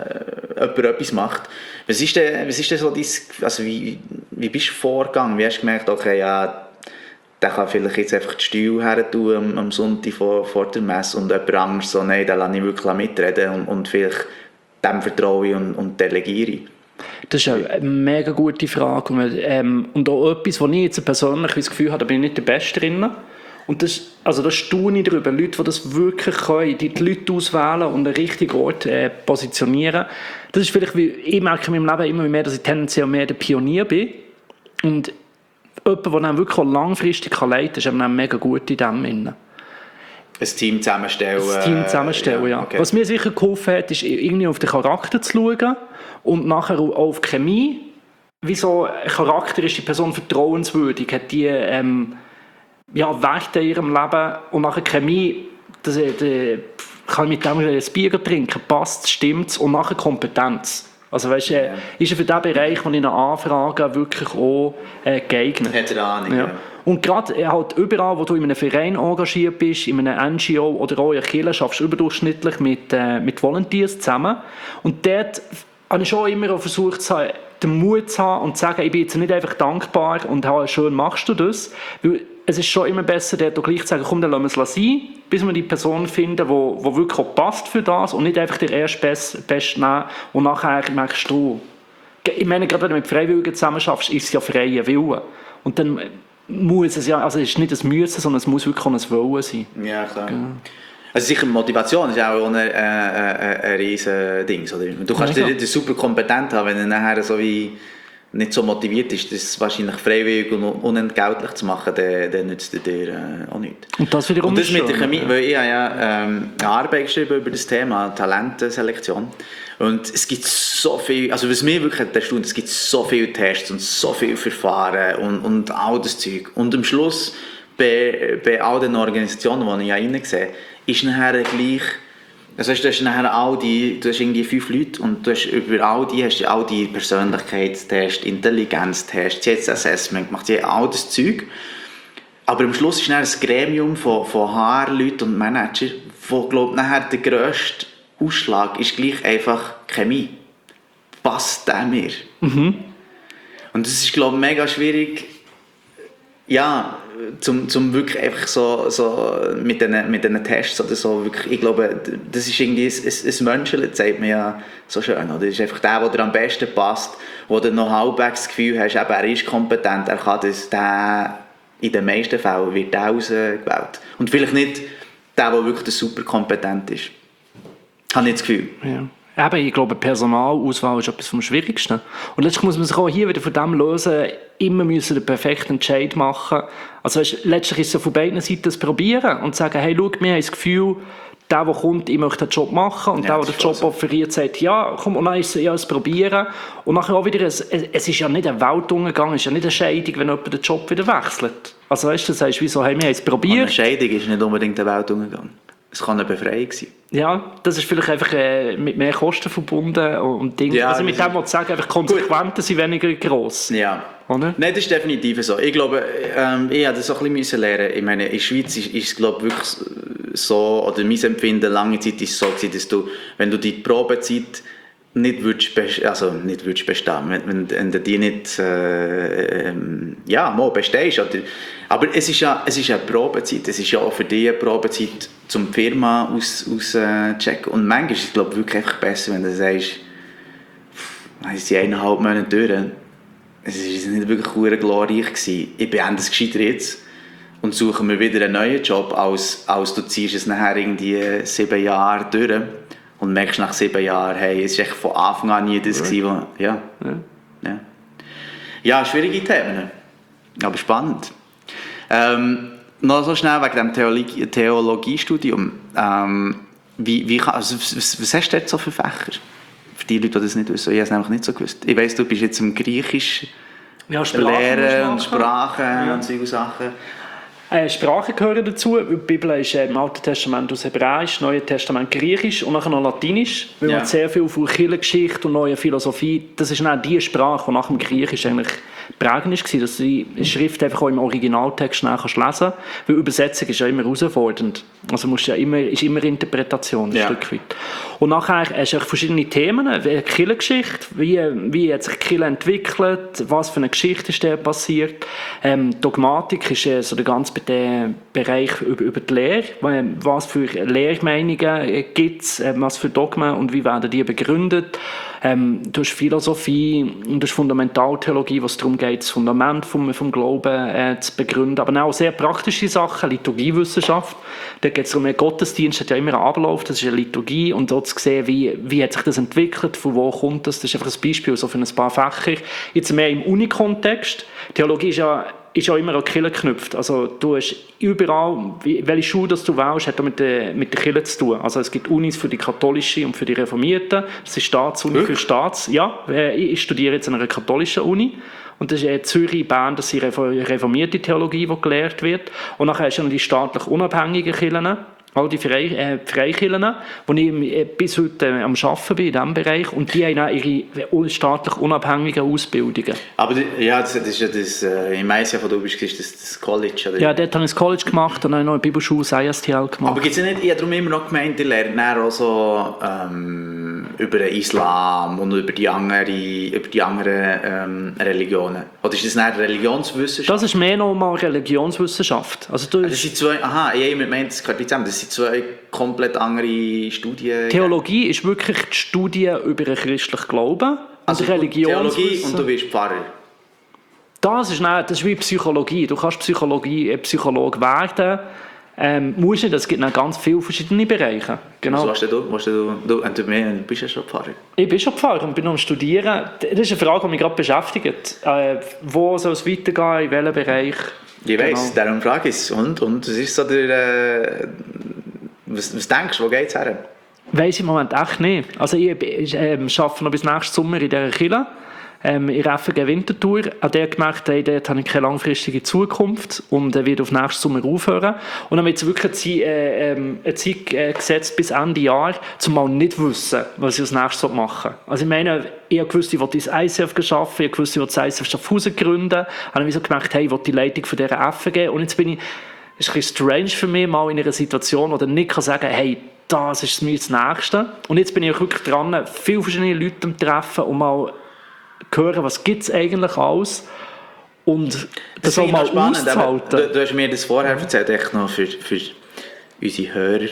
etwas macht. Was ist denn so dein... Also wie bist du vorgegangen? Wie hast du gemerkt, okay, ja... Der kann vielleicht jetzt einfach die Stühle her tun am Sonntag vor der Messe und jemand anderes so, nein, da lasse ich wirklich mitreden und vielleicht dem vertraue ich und delegiere. Das ist eine mega gute Frage und auch etwas, wo ich jetzt persönlich das Gefühl habe, da bin ich nicht der Beste drin. Und da staune ich darüber, Leute, die das wirklich können, die Leute auswählen und einen richtigen Ort positionieren. Das ist vielleicht, wie ich merke in meinem Leben immer mehr, dass ich tendenziell mehr der Pionier bin und jemand, der dann wirklich auch langfristig leiten kann, ist eben mega gut in dem Innen. Ein Team zusammenstellen. Ja. Okay. Was mir sicher geholfen hat, ist irgendwie auf den Charakter zu schauen und nachher auch auf die Chemie. Wieso ein Charakter ist die Person vertrauenswürdig, hat die Werte in ihrem Leben und nachher Chemie, kann ich mit dem ein Bier trinken, passt, stimmt und nachher Kompetenz. Also weißt du, ist er für den Bereich, den ich noch anfrage, wirklich auch geeignet. Hat er Ahnung, ja. Und gerade halt überall, wo du in einem Verein engagiert bist, in einem NGO oder auch in einer Kirche, schaffst du überdurchschnittlich mit Volunteers zusammen. Und dort habe ich schon immer auch versucht, den Mut zu haben und zu sagen, ich bin jetzt nicht einfach dankbar und schön machst du das. Weil es ist schon immer besser, dort gleich zu sagen, komm, dann lassen wir es sein, bis wir die Person finden, die wirklich auch passt für das und nicht einfach der erste Best nehmen und nachher merkst du, ich meine, gerade wenn du mit Freiwilligen zusammen schaffst, ist es ja freier Wille. Und dann muss es ja, also es ist nicht ein Müssen, sondern es muss wirklich auch ein Wollen sein. Ja, klar. Genau. Also sicher Motivation ist auch ein riesen Ding. Oder? Du kannst dich super kompetent haben, wenn du nachher so wie nicht so motiviert ist, das wahrscheinlich freiwillig und unentgeltlich zu machen, dann nützt es dir auch nichts. Und das wiederum ist mit der Chemie, weil ich habe ja eine Arbeit geschrieben über das Thema Talentselektion. Und es gibt so viel, also was mir wirklich erstaunt, es gibt so viele Tests und so viele Verfahren und all das Zeug. Und am Schluss, bei all den Organisationen, die ich ja reinsehe, ist nachher gleich, also du hast nachher du hast irgendwie 5 Leute und du hast über all die Persönlichkeitstests, Intelligenztests, jetzt Assessment gemacht, all das Zeug. Aber am Schluss ist nachher ein Gremium von HR-Leuten und Manager, wo, glaube ich, nachher der grösste Ausschlag ist gleich einfach Chemie. Passt der mir? Mhm. Und das ist, glaube ich, mega schwierig, ja, zum wirklich einfach so mit den Tests oder so, wirklich, ich glaube, das ist irgendwie ein Menschenbild, sagt man ja so schön, oder? Das ist einfach der dir am besten passt, wo du noch halbwegs das Gefühl hast, eben, er ist kompetent, er kann das, der in den meisten Fällen wird der ausgewählt. Und vielleicht nicht der wirklich super kompetent ist. Habe ich das Gefühl. Ja. Eben, ich glaube, Personalauswahl ist etwas vom Schwierigsten. Und letztlich muss man sich auch hier wieder von dem lösen, immer müssen den perfekten Entscheid machen. Also weißt, letztlich ist es ja von beiden Seiten das Probieren und sagen, hey, schau, wir haben das Gefühl, der kommt, ich möchte den Job machen und der den Job offeriert, sagt, ja, komm, und dann ist es ja das Probieren. Und nachher auch wieder, es ist ja nicht ein Weltuntergang, es ist ja nicht eine Scheidung, wenn jemand den Job wieder wechselt. Also weißt du, sagst, wieso, hey, wir haben es probiert. Und eine Scheidung ist nicht unbedingt ein Weltuntergang. Es kann eine Befreiung sein. Ja, das ist vielleicht einfach mit mehr Kosten verbunden und Dinge. Ja, also mit dem, was ich sage, einfach Konsequenzen sind weniger gross. Ja. Oder? Nein, das ist definitiv so. Ich glaube, ich habe das auch ein bisschen lernen. Ich meine, in der Schweiz ist es, glaube ich, wirklich so, oder mein Empfinden lange Zeit ist es so gewesen, dass du, wenn du die Probezeit nicht würdest bestehen, wenn du die nicht mal bestehst. Oder, aber es ist eine Probezeit, es ist ja auch für dich eine Probezeit, um die Firma auszuchecken. Und manchmal ist es, glaube ich, wirklich einfach besser, wenn du sagst, es sind 1,5 Monate durch, es war nicht wirklich glorreich gewesen. Ich beende es gescheiter jetzt und suche mir wieder einen neuen Job, als du ziehst es nachher irgendwie 7 Jahre durch und merkst nach 7 Jahren, hey, es war echt von Anfang an nie das gewesen, ja, schwierige Themen, aber spannend. Noch so schnell wegen dem Theologiestudium. Was hast du dort so für Fächer? Für die Leute, die das nicht wissen. Ich habe es nämlich nicht so gewusst. Ich weiss, du bist jetzt im Griechisch Lehren und Sprachen und solche Sachen. Sprachen gehören dazu. Die Bibel ist im Alten Testament aus Hebräisch, im Neuen Testament Griechisch und nachher noch Latinisch. Weil man sehr viel von Kirchengeschichte und neue Philosophie, das ist dann die Sprache, die nach dem Griechisch eigentlich prägend war, dass du die Schrift einfach auch im Originaltext lesen kannst. Weil Übersetzung ist ja immer herausfordernd. Also ist immer Interpretation, ein Stück weit. Und nachher hast du verschiedene Themen, wie Kirchengeschichte, wie hat sich die Kirche entwickelt, was für eine Geschichte ist da passiert. Dogmatik ist so der ganze Bereich über die Lehre, was für Lehrmeinungen gibt es, was für Dogmen und wie werden die begründet. Du hast Philosophie und du hast Fundamentaltheologie, was darum geht, das Fundament vom Glauben zu begründen. Aber auch sehr praktische Sachen, Liturgiewissenschaft. Da geht es darum, ein Gottesdienst hat ja immer einen Ablauf, das ist eine Liturgie. Und dort zu sehen, wie hat sich das entwickelt, von wo kommt das. Das ist einfach ein Beispiel so für ein paar Fächer. Jetzt mehr im Uni-Kontext. Theologie ist ja immer an die Kirche geknüpft. Also du hast überall, welche Schule das du wählst, hat auch mit der Kirche zu tun. Also es gibt Unis für die katholische und für die Reformierten. Das ist Staatsuni für Staats. Ja, ich studiere jetzt an einer katholischen Uni. Und das ist Zürich, Bern, das ist reformierte Theologie, die gelehrt wird. Und nachher hast du noch die staatlich unabhängigen Kirchen. All die Freikirchen, wo ich bis heute am Arbeiten bin in diesem Bereich. Und die haben auch ihre staatlich unabhängigen Ausbildungen. Aber das ist ja das, im meisten von du bist, ist das College, oder? Ja, dort habe ich das College gemacht und dann noch eine Bibelschule, ISTL gemacht. Aber gibt es ja nicht, ich habe darum immer noch gemeint, ihr lernt auch so über den Islam und über die anderen Religionen. Oder ist das nicht Religionswissenschaft? Das ist mehr nochmal Religionswissenschaft. Also das sind zwei, ich meine, das gehört zusammen. Das sind zwei komplett andere Studien. Theologie ist wirklich die Studie über den christlichen Glauben. Also Theologie und du bist Pfarrer. Das ist wie Psychologie. Du kannst Psychologe werden. Musst nicht, es gibt noch ganz viele verschiedene Bereiche. Genau. Was du bist ja schon Pfarrer. Ich bin schon Pfarrer und bin noch am Studieren. Das ist eine Frage, die mich gerade beschäftigt. Wo soll es weitergehen, in welchem Bereich? Ich weiss, darum frage ich es. Und es ist so der... Was denkst du, wo geht es her? Weiss ich im Moment echt nicht. Also ich arbeite noch bis nächsten Sommer in dieser Kirche. In FG Winterthur. An der gemerkt, dort habe ich keine langfristige Zukunft und wird auf nächsten Sommer aufhören. Und dann wird es wirklich eine Zeit gesetzt bis Ende Jahr, um mal nicht zu wissen, was ich als nächstes machen soll. Also ich meine, ich habe gewusst, ich will ins ICF arbeiten, ich habe gewusst, ich will das ICF Schaffhausen gründen. Dann habe ich so gemerkt, ich will die Leitung von dieser FG. Und jetzt bin ich, es ist ein bisschen strange für mich, mal in einer Situation, wo ich nicht sagen kann, hey, das ist mir das Nächste. Und jetzt bin ich auch wirklich dran, viele verschiedene Leute zu treffen und mal hören, was gibt es eigentlich alles und das auch mal auszuhalten. Du hast mir das vorher erzählt, echt noch für unsere Hörer.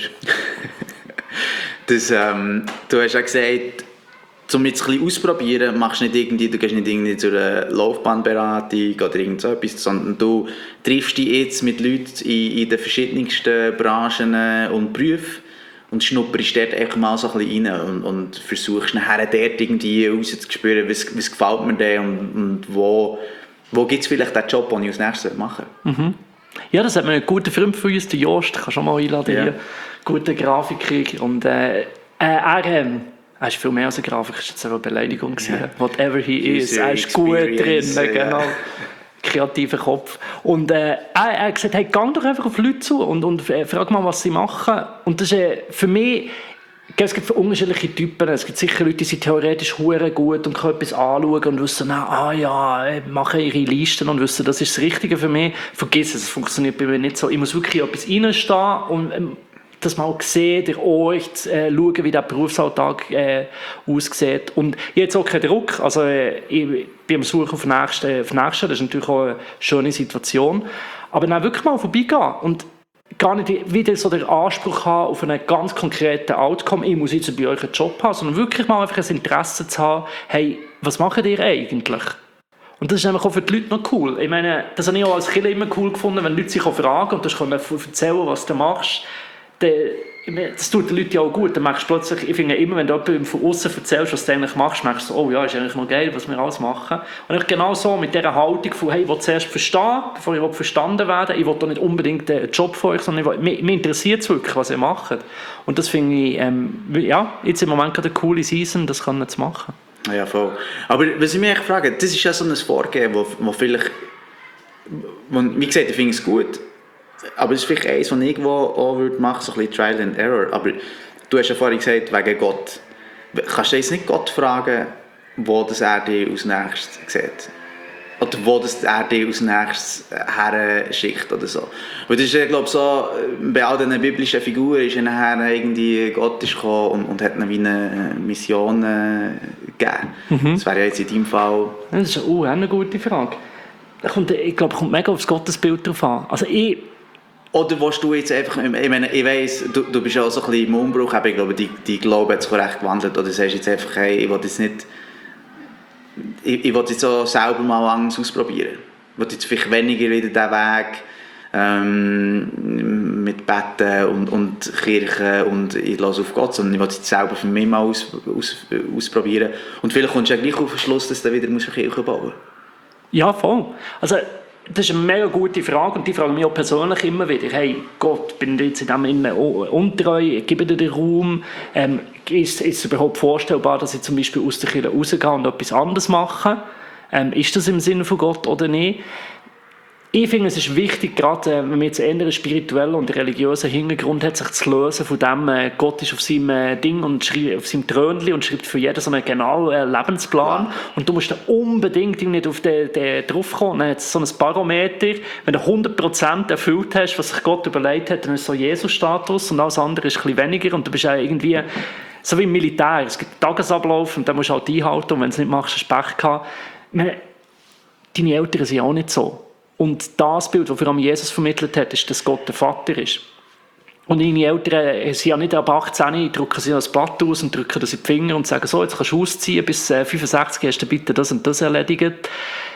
Du hast ja gesagt, um jetzt ein bisschen auszuprobieren, du gehst nicht irgendwie zu einer Laufbahnberatung oder irgend so etwas, sondern du triffst dich jetzt mit Leuten in den verschiedensten Branchen und Berufen und schnupperst dort einfach mal so ein bisschen rein und versuchst nachher dort irgendwie rauszuspüren, was gefällt mir denn und wo gibt es vielleicht den Job, den ich als nächstes machen will. Mhm. Ja, das hat mir einen guten Freund von uns, der Jost, kannst du schon mal einladen, hier. Guter Grafiker und er ist viel mehr als ein Grafiker, das war jetzt eine Beleidigung. Yeah. Whatever he is, er ist gut drin, genau. Kreativer Kopf. Und er hat gesagt, hey, geh doch einfach auf Leute zu und frag mal, was sie machen. Und das ist für mich, es gibt unterschiedliche Typen. Es gibt sicher Leute, die sind theoretisch hure gut und können etwas anschauen und wissen, machen ihre Listen und wissen, das ist das Richtige für mich. Vergiss es, funktioniert bei mir nicht so. Ich muss wirklich etwas reinstehen und das mal sehen, der Ort, schauen, wie der Berufsalltag aussieht. Und ich habe jetzt auch keinen Druck. Also, ich bin am Suchen auf nächsten. Das ist natürlich auch eine schöne Situation. Aber dann wirklich mal vorbeigehen und gar nicht wieder so den Anspruch haben auf einen ganz konkreten Outcome, ich muss jetzt bei euch einen Job haben, sondern wirklich mal einfach ein Interesse zu haben, hey, was macht ihr eigentlich? Und das ist nämlich auch für die Leute noch cool. Ich meine, das habe ich auch als Kind immer cool gefunden, wenn Leute sich auch fragen und du kannst erzählen, was du machst. Das tut den Leuten ja auch gut. Dann merkst du plötzlich, ich finde immer, wenn du jemandem von außen erzählst, was du eigentlich machst, merkst du so, oh ja, ist eigentlich noch geil, was wir alles machen. Und genau so mit dieser Haltung von, hey, ich will zuerst verstehen, bevor ich verstanden werde. Ich will doch nicht unbedingt einen Job von euch, sondern mich interessiert es wirklich, was ihr macht. Und das finde ich, jetzt im Moment gerade eine coole Season, das kann zu machen. Ja, voll. Aber was ich mich echt frage, das ist ja so ein Vorgehen, wo vielleicht, wie gesagt, ich finde es gut, aber es ist vielleicht eins, was ich irgendwo auch machen würde, so ein bisschen Trial and Error. Aber du hast ja vorhin gesagt, wegen Gott. Kannst du jetzt nicht Gott fragen, wo das er dich als nächstes sieht? Oder wo das er dich als nächstes her schickt oder so? Weil das ist ja, glaube ich, so, bei all diesen biblischen Figuren ist ja nachher irgendwie Gott ist gekommen und hat ihnen wie eine Mission gegeben. Das wäre ja jetzt in deinem Fall... Das ist eine gute Frage. Ich glaube, es kommt mega aufs Gottesbild drauf an. Also oder willst du jetzt einfach, ich meine, ich weiss, du bist ja auch so ein bisschen im Umbruch, aber ich glaube, die Glaube hat sich recht gewandelt. Oder sagst jetzt einfach, hey, ich will jetzt nicht, ich will jetzt auch selber mal anders ausprobieren. Ich will jetzt vielleicht weniger wieder diesen Weg mit Betten und Kirche und ich lasse auf Gott, sondern ich will jetzt selber für mich mal ausprobieren. Und vielleicht kommst du ja gleich auf den Schluss, dass du wieder eine Kirche bauen musst. Ja, voll. Also, das ist eine mega gute Frage und die frage mich auch persönlich immer wieder. Hey, Gott, bin ich jetzt in dem Innen untreu? Gebe dir den Raum? Ist es überhaupt vorstellbar, dass ich zum Beispiel aus der Kirche rausgehe und etwas anderes mache? Ist das im Sinne von Gott oder nicht? Ich finde, es ist wichtig, gerade wenn man jetzt einen spirituellen und religiösen Hintergrund hat, sich zu lösen von dem, Gott ist auf seinem Ding und auf seinem Trönchen und schreibt für jeden so einen genauen Lebensplan. Und du musst da unbedingt nicht auf den drauf kommen. Dann hat es so ein Barometer, wenn du 100% erfüllt hast, was sich Gott überlegt hat, dann ist so Jesus-Status und alles andere ist ein bisschen weniger und du bist ja irgendwie so wie im Militär. Es gibt einen Tagesablauf und den musst du halt einhalten und wenn du es nicht machst, hast du Pech gehabt. Deine Eltern sind auch nicht so. Und das Bild, das vor allem Jesus vermittelt hat, ist, dass Gott der Vater ist. Und meine Eltern sind ja nicht ab 18, drücken sie das Blatt aus und drücken das in die Finger und sagen, so, jetzt kannst du ausziehen, bis 65 hast du bitte das und das erledigt.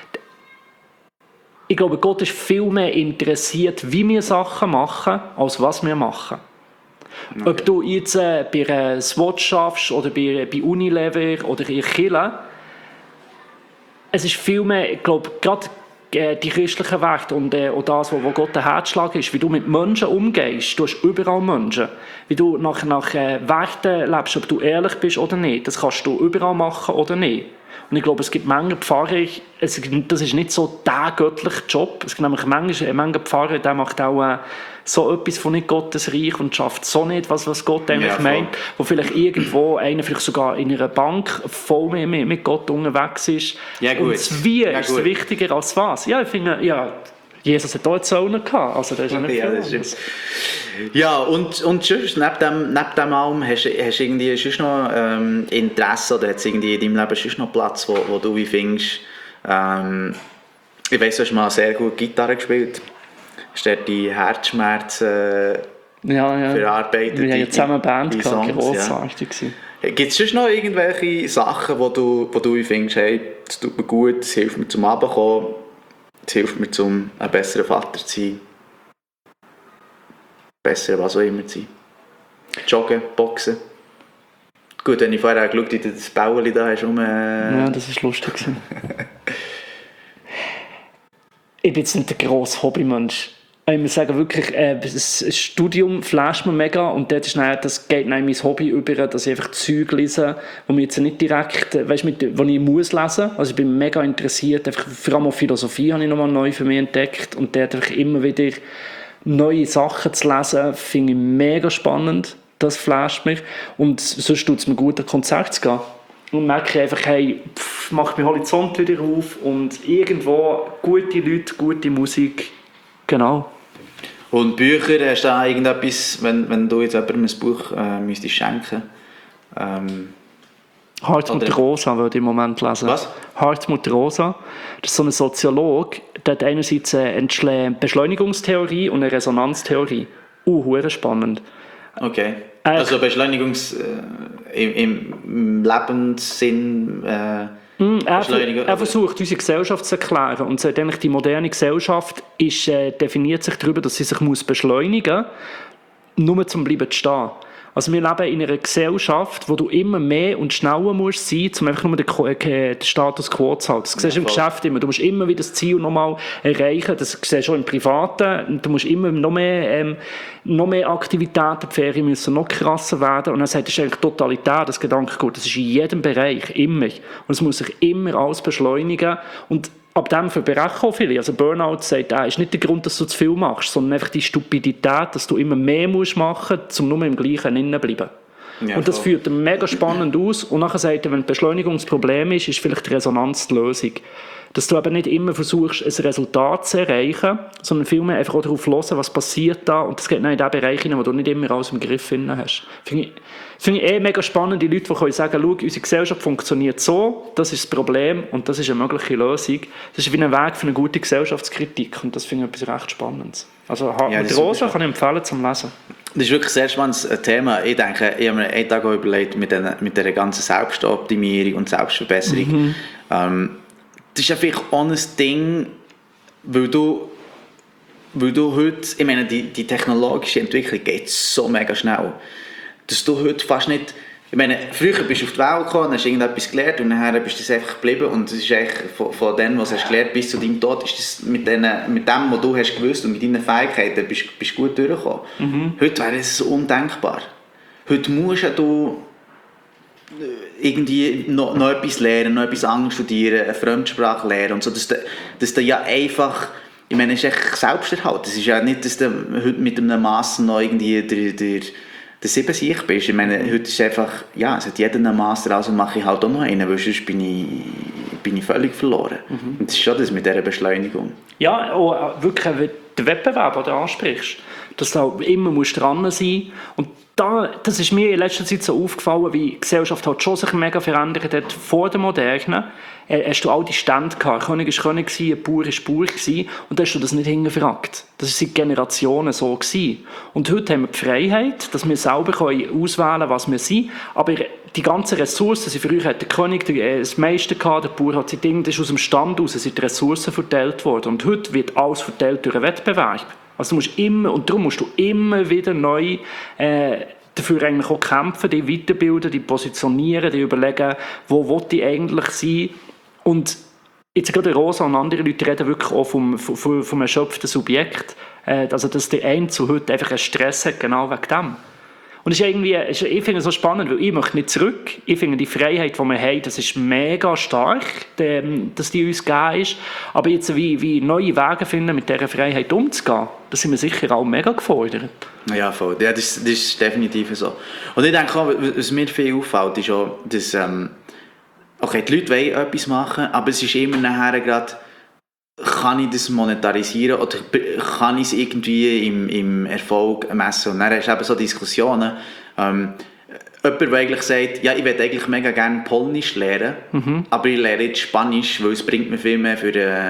Ich glaube, Gott ist viel mehr interessiert, wie wir Sachen machen, als was wir machen. Okay. Ob du jetzt bei Swatch schaffst oder bei Unilever oder in Kirche, es ist viel mehr, ich glaube, gerade die christlichen Werte und auch das, wo Gott der Herzschlag ist, wie du mit Menschen umgehst. Du hast überall Menschen. Wie du nach Werten lebst, ob du ehrlich bist oder nicht. Das kannst du überall machen oder nicht. Und ich glaube, es gibt Menge Pfarrer, das ist nicht so der göttliche Job. Es gibt nämlich Menge Pfarrer, der macht auch so etwas von nicht Gottes Reich und schafft so nicht, was Gott eigentlich meint. Wo vielleicht irgendwo einer vielleicht sogar in einer Bank voll mit Gott unterwegs ist. Ja, gut. Und das Wie ist wichtiger als was. Ja, ich finde, ja, Jesus hat auch einen Sohn gehabt. Also das ist nicht viel. Ja, und sonst, neben dem allem, hast du irgendwie sonst noch Interesse oder hat es irgendwie in deinem Leben sonst noch Platz, wo du wie findest, ich weiss, du hast mal sehr gut Gitarre gespielt, hast dort die Herzschmerzen verarbeitet. Wir haben ja zusammen eine Band gehabt, grossartig. Ja. Gibt es sonst noch irgendwelche Sachen, wo du findest, hey, das tut mir gut, das hilft mir zum Abkommen, das hilft mir, um ein besserer Vater zu sein? Besser, was auch immer zu sein. Joggen, Boxen. Gut, wenn ich vorher geschaut habe, das Bauerli da hast Ja, das war lustig. Ich bin jetzt nicht der grosse Hobbymensch. Ich muss sagen, wirklich, das Studium flasht mir mega und das geht dann in mein Hobby über, dass ich einfach Zeug lese, wo mir jetzt nicht direkt, wo ich muss lesen. Also ich bin mega interessiert, einfach, vor allem auch Philosophie habe ich nochmal neu für mich entdeckt und dort einfach immer wieder neue Sachen zu lesen, finde ich mega spannend. Das flasht mich. Und sonst tut es mir gut, an Konzert zu gehen. Und merke einfach, hey, macht mir Horizont wieder auf und irgendwo gute Leute, gute Musik. Genau. Und Bücher, hast du da irgendetwas, wenn du jetzt jemandem ein Buch müsstest schenken? Hartmut Rosa würde ich im Moment lesen. Was? Hartmut Rosa, das ist so ein Soziologe, der hat einerseits eine Beschleunigungstheorie und eine Resonanztheorie. Hure spannend. Okay. Also im Lebenssinn Er versucht, unsere Gesellschaft zu erklären und sagt eigentlich, die moderne Gesellschaft definiert sich darüber, dass sie sich beschleunigen muss, nur zum Bleiben zu stehen. Also wir leben in einer Gesellschaft, wo du immer mehr und schneller musst sein, um einfach nur den Status quo zu halten. Das siehst du im Geschäft immer. Du musst immer wieder das Ziel nochmal erreichen. Das siehst du schon im Privaten. Du musst immer noch mehr Aktivitäten, die Ferien müssen noch krasser werden. Und dann sagt, das ist eigentlich totalitär, das Gedankengut. Das ist in jedem Bereich, immer. Und es muss sich immer alles beschleunigen. Und ab dem verbrechen auch viele. Also Burnout sagt, ist nicht der Grund, dass du zu viel machst, sondern einfach die Stupidität, dass du immer mehr musst machen musst, um nur im Gleichen innen zu bleiben. Ja, und das führt mega spannend aus. Und nachher sagt er, wenn ein Beschleunigungsproblem ist vielleicht die Resonanz die Lösung. Dass du eben nicht immer versuchst, ein Resultat zu erreichen, sondern vielmehr einfach auch darauf hören, was passiert da. Und das geht dann in den Bereich hinein, wo du nicht immer alles im Griff hast. Finde ich mega spannend, die Leute, die können sagen, schau, unsere Gesellschaft funktioniert so, das ist das Problem und das ist eine mögliche Lösung. Das ist wie ein Weg für eine gute Gesellschaftskritik und das finde ich etwas recht Spannendes. Also Hartmut Rosa kann ich empfehlen zum Lesen. Das ist wirklich ein sehr spannendes Thema. Ich denke, ich habe mir einen Tag auch überlegt, mit der ganzen Selbstoptimierung und Selbstverbesserung. Das ist ja vielleicht auch ein Ding, weil du heute, ich meine, die technologische Entwicklung geht so mega schnell, dass du heute fast nicht, ich meine, früher bist du auf die Welt gekommen, hast irgendetwas gelernt und nachher bist du das einfach geblieben und es ist eigentlich von dem, was du hast gelernt bis zu deinem Tod, ist das mit dem, was du hast gewusst und mit deinen Fähigkeiten bist du gut durchgekommen. Heute wäre das undenkbar. Heute musst du irgendwie noch etwas lernen, noch etwas anderes studieren, eine Fremdsprache lernen und so, dass du ja einfach, ich meine, es ist echt Selbsterhalt. Es ist ja nicht, dass du heute mit einem Master noch irgendwie der 7-Sieg bist. Ich meine, heute ist es einfach, ja, es hat jeder einen Master, also mache ich halt auch noch einen, weil sonst bin ich völlig verloren. Und das ist schon das mit dieser Beschleunigung. Ja, auch wirklich der Wettbewerb, den du ansprichst, dass du immer dran sein musst. Und das ist mir in letzter Zeit so aufgefallen, wie die Gesellschaft hat schon sich mega verändert hat. Vor der Moderne hast du all die Stände gehabt. König war König, ein Bauer war Bauer und da hast du das nicht hingefragt. Das war seit Generationen so gewesen. Und heute haben wir die Freiheit, dass wir selber auswählen können, was wir sind. Aber die ganzen Ressourcen, früher hat der König das meiste gehabt, der Bauer hat sein Ding, das ist aus dem Stand raus, sind die Ressourcen verteilt worden. Und heute wird alles verteilt durch einen Wettbewerb. Also darum musst du immer wieder neu dafür eigentlich auch kämpfen, dich weiterbilden, dich positionieren, dich überlegen, wo will ich eigentlich sein. Und jetzt gerade Rosa und andere Leute reden wirklich auch vom erschöpften Subjekt. Also dass der Einzel heute einfach einen Stress hat, genau wegen dem. Und ich finde es so spannend, weil ich möchte nicht zurück. Ich finde die Freiheit, die wir haben, das ist mega stark, dass die uns gegeben ist. Aber jetzt wie neue Wege finden, mit dieser Freiheit umzugehen, da sind wir sicher auch mega gefordert. Ja, voll. Ja, das ist definitiv so. Und ich denke auch, was mir viel auffällt, ist auch, dass okay, die Leute wollen etwas machen, aber es ist immer nachher gerade, kann ich das monetarisieren oder kann ich es irgendwie im Erfolg messen? Und dann hast du eben so Diskussionen. Jemand, der eigentlich sagt, ja, ich würde eigentlich mega gerne Polnisch lernen, aber ich lerne jetzt Spanisch, weil es bringt mir viel mehr für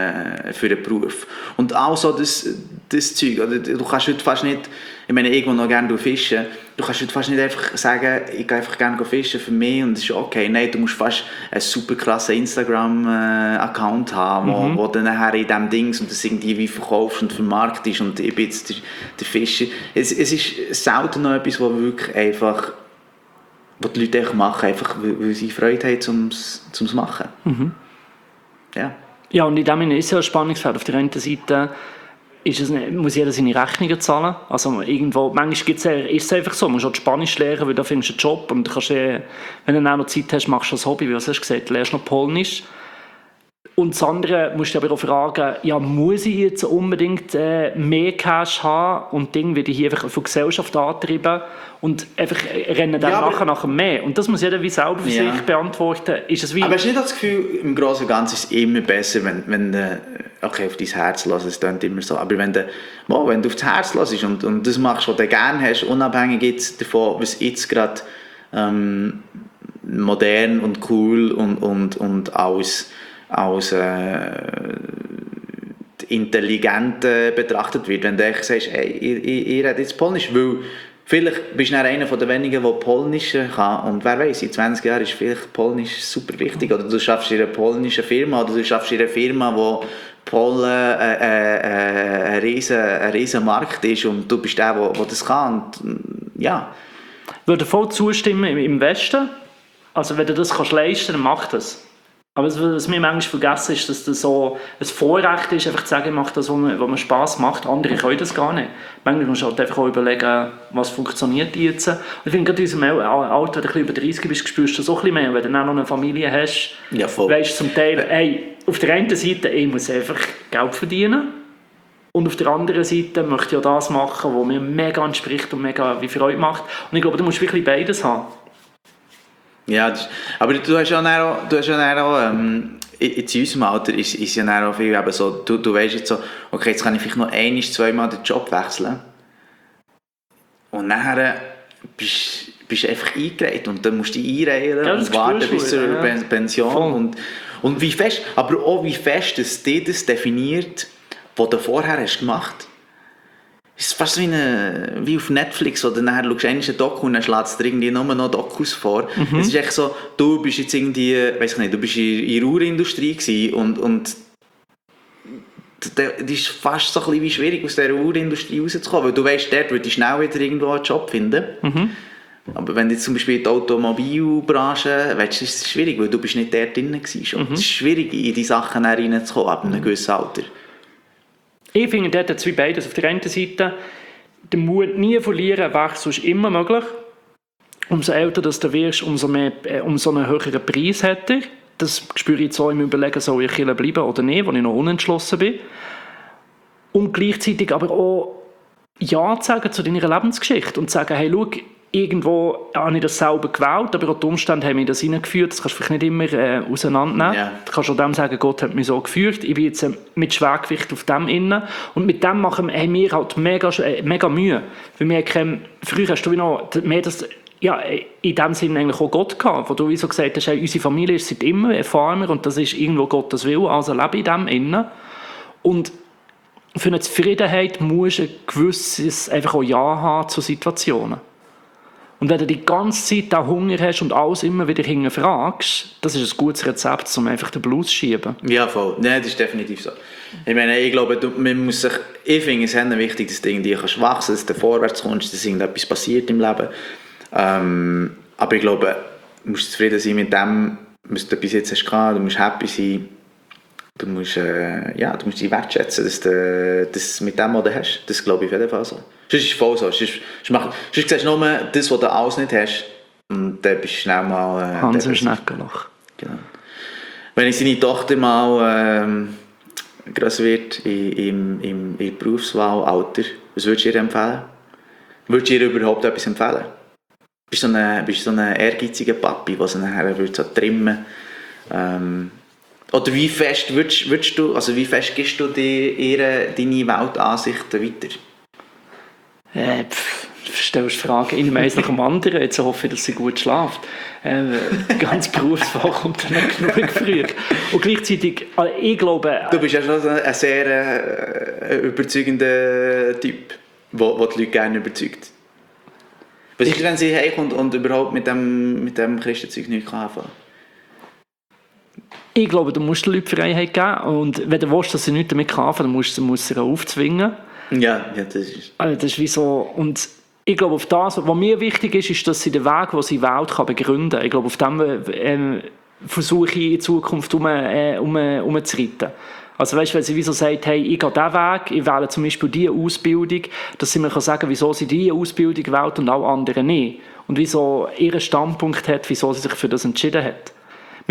den Beruf. Und auch so das Zeug, oder? Du kannst heute fast nicht, ich meine, irgendwo noch gerne fischen, du kannst heute fast nicht einfach sagen, ich gehe einfach gerne fischen für mich und es ist okay. Nein, du musst fast einen super krassen Instagram-Account haben, wo du nachher in diesem Dings und das irgendwie wie verkaufst und vermarktest und ich bin jetzt der Fischer. Es ist selten noch etwas, wo wirklich einfach, was die Leute einfach machen, einfach weil sie Freude haben, zum machen. Ja, und in dem ist es ja ein Spannungsfeld. Auf der einen Seite muss jeder seine Rechnungen zahlen. Also irgendwo, manchmal ist es einfach so, man muss auch Spanisch lernen, weil da findest du einen Job und kannst, wenn du auch noch Zeit hast, machst du das Hobby, wie du hast gesagt, lernst noch Polnisch. Und das andere musst du aber auch fragen, ja, muss ich jetzt unbedingt mehr Cash haben und Dinge werde ich hier einfach von Gesellschaft antreiben und einfach rennen dann nachher mehr. Und das muss jeder wie selber für sich beantworten. Ist es wie aber hast du nicht das Gefühl, im Großen und Ganzen ist es immer besser, wenn du okay, auf dein Herz hörst, es klingt immer so, aber wenn du auf das Herz hörst und das machst, was du gerne hast, unabhängig jetzt davon, was jetzt gerade modern und cool und als intelligent betrachtet wird. Wenn du echt sagst, hey, ich rede jetzt Polnisch, weil vielleicht bist du einer der wenigen, der Polnisch kann und wer weiß, in 20 Jahren ist vielleicht Polnisch super wichtig oder du schaffst in einer polnischen Firma oder du schaffst in einer Firma, wo Polen ein riesen Markt ist und du bist der, der das kann. Und, ja. Ich würde voll zustimmen im Westen. Also wenn du das kannst leisten, dann mach das. Aber was wir manchmal vergessen ist, dass das so ein Vorrecht ist, einfach zu sagen, ich mache das, was mir Spass macht. Andere können das gar nicht. Manchmal musst du halt einfach auch überlegen, was funktioniert jetzt. Und ich finde, gerade in unserem Alter, wenn du über 30 bist, spürst du so ein bisschen mehr. Wenn du dann auch noch eine Familie hast, weißt du zum Teil, hey, auf der einen Seite, ich muss einfach Geld verdienen. Und auf der anderen Seite möchte ich auch das machen, was mir mega entspricht und mega wie Freude macht. Und ich glaube, du musst wirklich beides haben. Ja, aber du hast ja auch in unserem Alter ist ja auch viel eben so, du weißt jetzt so, okay, jetzt kann ich vielleicht noch zweimal den Job wechseln und nachher bist du einfach eingereiht und dann musst du dich einreihen und warten bis zur Pension und wie fest, aber auch wie fest dass dir das definiert, was du vorher hast gemacht. Es ist fast wie auf Netflix, wo du nachher schaust, einmal ein Doku und dann schlägst du dir irgendwie nur noch Dokus vor. Es ist echt so, du bist jetzt irgendwie, weiss ich nicht, du bist in der Urindustrie gewesen und das ist fast so ein bisschen wie schwierig, aus dieser Urindustrie rauszukommen, weil du weißt, dort würde ich schnell wieder irgendwo einen Job finden. Aber wenn du jetzt zum Beispiel in die Automobilbranche, weißt du, ist es schwierig, weil du bist nicht dort drin gewesen. Es ist schwierig, in die Sachen reinzukommen, ab einem gewissen Alter. Ich finde, dort hat es beides. Auf der einen Seite, den Mut nie verlieren, Wechsel ist immer möglich. Umso älter du wirst, umso einen höheren Preis hat er. Das spüre ich jetzt auch im Überlegen, soll ich hier bleiben oder nicht, wo ich noch unentschlossen bin. Und gleichzeitig aber auch Ja zu sagen zu deiner Lebensgeschichte und zu sagen, hey, schau, irgendwo habe ich das selber gewählt, aber auch die Umstände haben mich das hineingeführt. Das kannst du vielleicht nicht immer auseinandernehmen. Yeah. Du kannst auch dem sagen, Gott hat mich so geführt. Ich bin jetzt mit Schwergewicht auf dem innen. Und mit dem haben wir halt mega Mühe. Weil früher hast du wie noch mehr das, ja, in dem Sinne eigentlich auch Gott gehabt, wo du wie so gesagt hast, hey, unsere Familie ist seit immer ein Farmer und das ist irgendwo Gottes Wille, also lebe in dem innen. Und für eine Zufriedenheit musst du ein gewisses einfach auch Ja haben zu Situationen. Und wenn du die ganze Zeit auch Hunger hast und alles immer wieder hinterfragst, das ist ein gutes Rezept, um einfach den Blues zu schieben. Ja, voll. Ja, das ist definitiv so. Ich meine, ich glaube, ich finde es wichtig, dass du irgendwie wachsen kannst, dass du vorwärts kommst, dass irgendetwas passiert im Leben. Aber ich glaube, du musst zufrieden sein mit dem, was du bis jetzt hast gehabt, du musst happy sein. Du musst dich wertschätzen, dass du mit dem, was du hast. Das glaube ich auf jeden Fall so. Sonst ist es voll so. Sonst siehst du nur das, was du alles nicht hast. Und dann bist du schnell mal... Hans im Schneckenloch. Genau. Wenn ich seine Tochter mal gross wird im Berufswahlalter, was würdest du ihr empfehlen? Würdest du ihr überhaupt etwas empfehlen? Bist du so ein ehrgeiziger Papi, der sie nachher so trimmen oder wie fest wie fest gibst du deine Weltansichten weiter? Du stellst Fragen in eins nach dem anderen. Jetzt hoffe ich, dass sie gut schläft. Ganz Berufswahl kommt dann nicht genug früh. Und gleichzeitig, ich glaube... Du bist ja schon ein sehr überzeugender Typ, der die Leute gerne überzeugt. Was ist, wenn sie heimkommt und überhaupt mit dem Christenzeug nichts anfangen kann? Ich glaube, du musst den Leuten Freiheit geben. Und wenn du willst, dass sie nichts damit anfangen, dann musst du sie aufzwingen. Ja, das ist... Also das ist wie so... Und ich glaube, auf das, was mir wichtig ist, dass sie den Weg, den sie wählt, kann begründen kann. Ich glaube, auf dem versuche ich in Zukunft zu reiten. Also weißt, wenn sie wie so sagt, hey, ich gehe diesen Weg, ich wähle zum Beispiel diese Ausbildung, dass sie mir sagen kann, wieso sie diese Ausbildung wählt und alle anderen nicht. Und wieso ihren Standpunkt hat, wieso sie sich für das entschieden hat.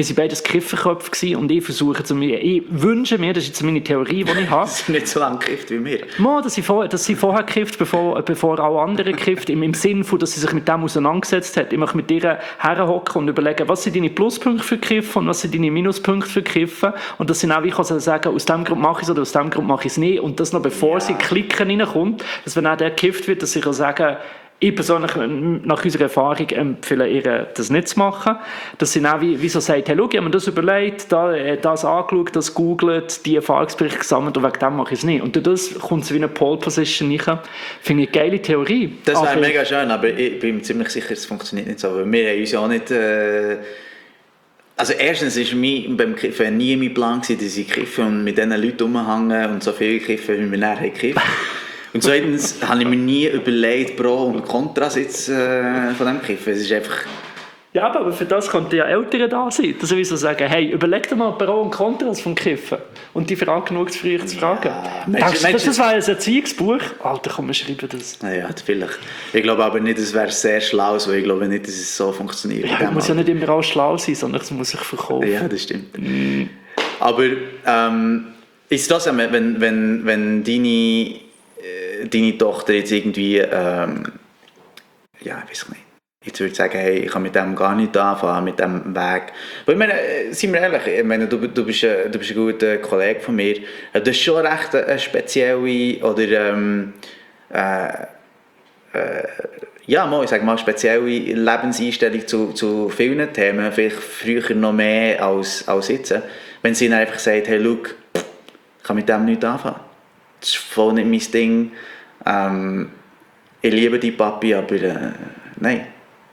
Wir waren beides Kifferköpfe und ich wünsche mir, das ist jetzt meine Theorie, die ich habe. Das ist nicht so lange gekifft wie wir. Dass sie vorher gekifft, bevor alle anderen gekifft, im Sinn von, dass sie sich mit dem auseinandergesetzt hat. Ich möchte mit ihr herhocken und überlegen, was sind deine Pluspunkte für Kiffen und was sind deine Minuspunkte für Kiffen. Und dass sie auch wie sagen, aus dem Grund mache ich es oder aus dem Grund mache ich es nicht. Und das noch bevor sie klicken reinkommt, dass wenn auch der gekifft wird, dass sie kann sagen, ich persönlich, nach unserer Erfahrung, empfehle ihr, das nicht zu machen. Dass sie dann wie so sagt, hey, schau, ich habe mir das überlegt, das angeschaut, das googelt, die Erfahrungsberichte gesammelt und wegen dem mache ich es nicht. Und durch das kommt sie wie eine Pole-Position rein. Finde ich eine geile Theorie. Das wäre mega schön, aber ich bin mir ziemlich sicher, es funktioniert nicht so. Weil wir haben uns ja auch nicht... Also erstens war beim Kiffen nie mein Plan, dass ich kiffe und mit diesen Leuten rumhänge und so viel kiffe, wie wir nachher gekifft. Und zweitens habe ich mir nie überlegt, Pro und Kontras jetzt von dem Kiffen. Es ist einfach... Ja, aber für das könnten ja Eltern da sein. Dass sie so sagen, hey, überleg dir mal Pro und Kontras vom Kiffen. Und die Frage genug zu früh zu fragen. Das wäre ein Erziehungsbuch. Alter, komm, wir schreiben das. Ja, vielleicht. Ich glaube aber nicht, es wäre sehr schlau, weil ich glaube nicht, dass es so funktioniert. Ja, es muss ja nicht immer auch schlau sein, sondern es muss sich verkaufen. Ja, das stimmt. Aber ist das, wenn deine Tochter jetzt irgendwie, ja, ich weiß nicht, jetzt würde ich sagen, hey, ich kann mit dem gar nicht anfangen, mit dem Weg. Weil ich meine, seien wir ehrlich, ich meine, du bist ein guter Kollege von mir, du hast schon recht eine spezielle, oder ich sage mal, spezielle Lebenseinstellung zu vielen Themen, vielleicht früher noch mehr als jetzt. Wenn sie dann einfach sagt, hey, schau, ich kann mit dem nicht anfangen. Das ist voll nicht mein Ding. Ich liebe die Papi, aber nein.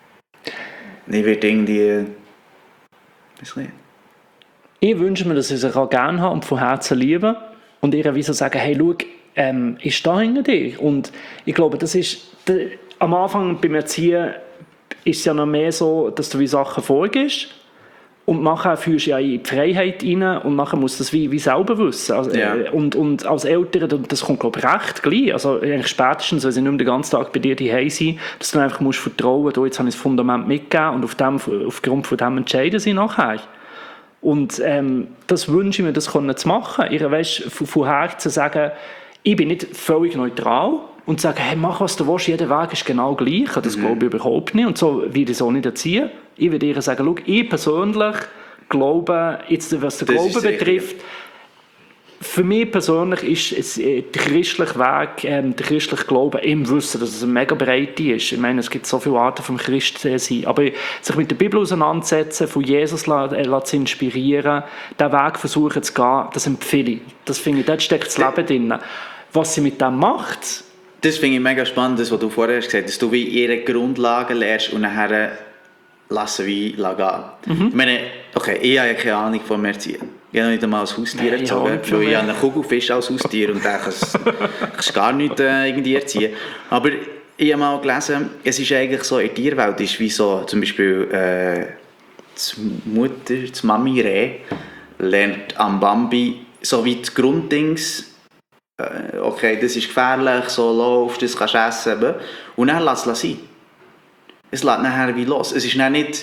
Ich werde irgendwie... weiß nicht. Ich wünsche mir, dass sie sich auch gerne haben und von Herzen lieben. Und ihr wie so sagen, hey, schau, ich stehe hinter dir. Und ich glaube, das ist... Am Anfang beim Erziehen ist es ja noch mehr so, dass du wie Sachen vorgibst. Und nachher fühlst du ja in die Freiheit rein und nachher musst du das wie selber wissen. Also, und als Eltern, das kommt, glaube ich, recht gleich. Also eigentlich spätestens, wenn sie nicht mehr den ganzen Tag bei dir daheim sind, dass du einfach musst vertrauen, jetzt habe ich das Fundament mitgegeben und aufgrund von dem entscheiden sie nachher. Und das wünsche ich mir, das zu machen. Ihr weißt, von Herzen sagen, ich bin nicht völlig neutral und sagen, hey, mach was du willst, jeder Weg ist genau gleich. Das glaube ich überhaupt nicht. Und so würde ich so nicht erziehen. Ich würde ihr sagen, schau, ich persönlich glaube, jetzt, was den Glauben betrifft, für mich persönlich ist es der christliche Weg, der christliche Glaube im Wissen, dass es eine mega Breite ist. Ich meine, es gibt so viele Arten vom Christsein. Aber sich mit der Bibel auseinandersetzen, von Jesus zu inspirieren, diesen Weg versuchen zu gehen, das empfehle ich. Das finde ich, dort steckt das Leben drin. Was sie mit dem macht... Das finde ich mega spannend, das, was du vorher gesagt hast, dass du wie ihre Grundlagen lernst und nachher lassen wie gehen. Ich meine, okay, ich habe ja keine Ahnung vom Erziehen. Ich habe noch nicht einmal als Haustier erzogen, weil ich habe einen Kugelfisch als Haustier und den kannst du gar nicht irgendwie erziehen. Aber ich habe mal gelesen, es ist eigentlich so, in der Tierwelt ist wie so, zum Beispiel die Mami Reh lernt am Bambi so wie die Grunddings, okay, das ist gefährlich, so läuft, das kannst du essen. Und dann lässt es sein. Es lässt nachher wie los. Es ist dann nicht...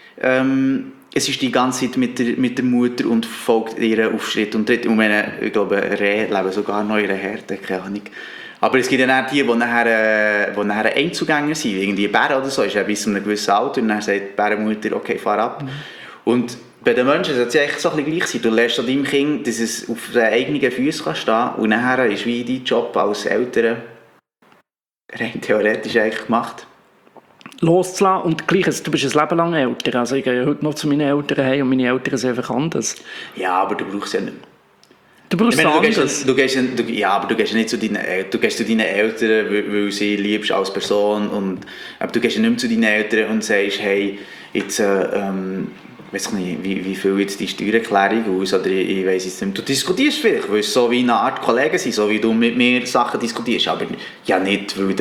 es ist die ganze Zeit mit der Mutter und verfolgt ihren auf Schritt und Tritt. Und ich glaube, Rehe leben sogar noch in ihrer Härte, keine Ahnung. Aber es gibt dann auch die nachher Einzugänger sind. Irgendwie Bären oder so, ist ja bis zu einem gewissen Alter. Und dann sagt die Bärenmutter, okay, fahr ab. Und bei den Menschen sollte es eigentlich so ein bisschen gleich sein. Du lernst an deinem Kind, dass es auf seinen eigenen Füßen stehen kann. Und nachher ist wie dein Job als Eltern rein theoretisch eigentlich gemacht. Loszulassen und gleich, du bist ein Leben lang älter. Also ich gehe heute noch zu meinen Eltern heim und meine Eltern sind einfach anders. Ja, aber du brauchst es ja nicht. Du brauchst es anders. Du gehst ja nicht zu deinen Eltern. Du gehst zu deinen Eltern, weil sie liebst als Person. Aber du gehst ja nicht mehr zu deinen Eltern und sagst, hey, jetzt... Ich weiß nicht, wie viel jetzt die Steuererklärung aus, oder ich weiss es nicht. Du diskutierst vielleicht, weil es so wie eine Art Kollegen sind, so wie du mit mir Sachen diskutierst, aber ja nicht, weil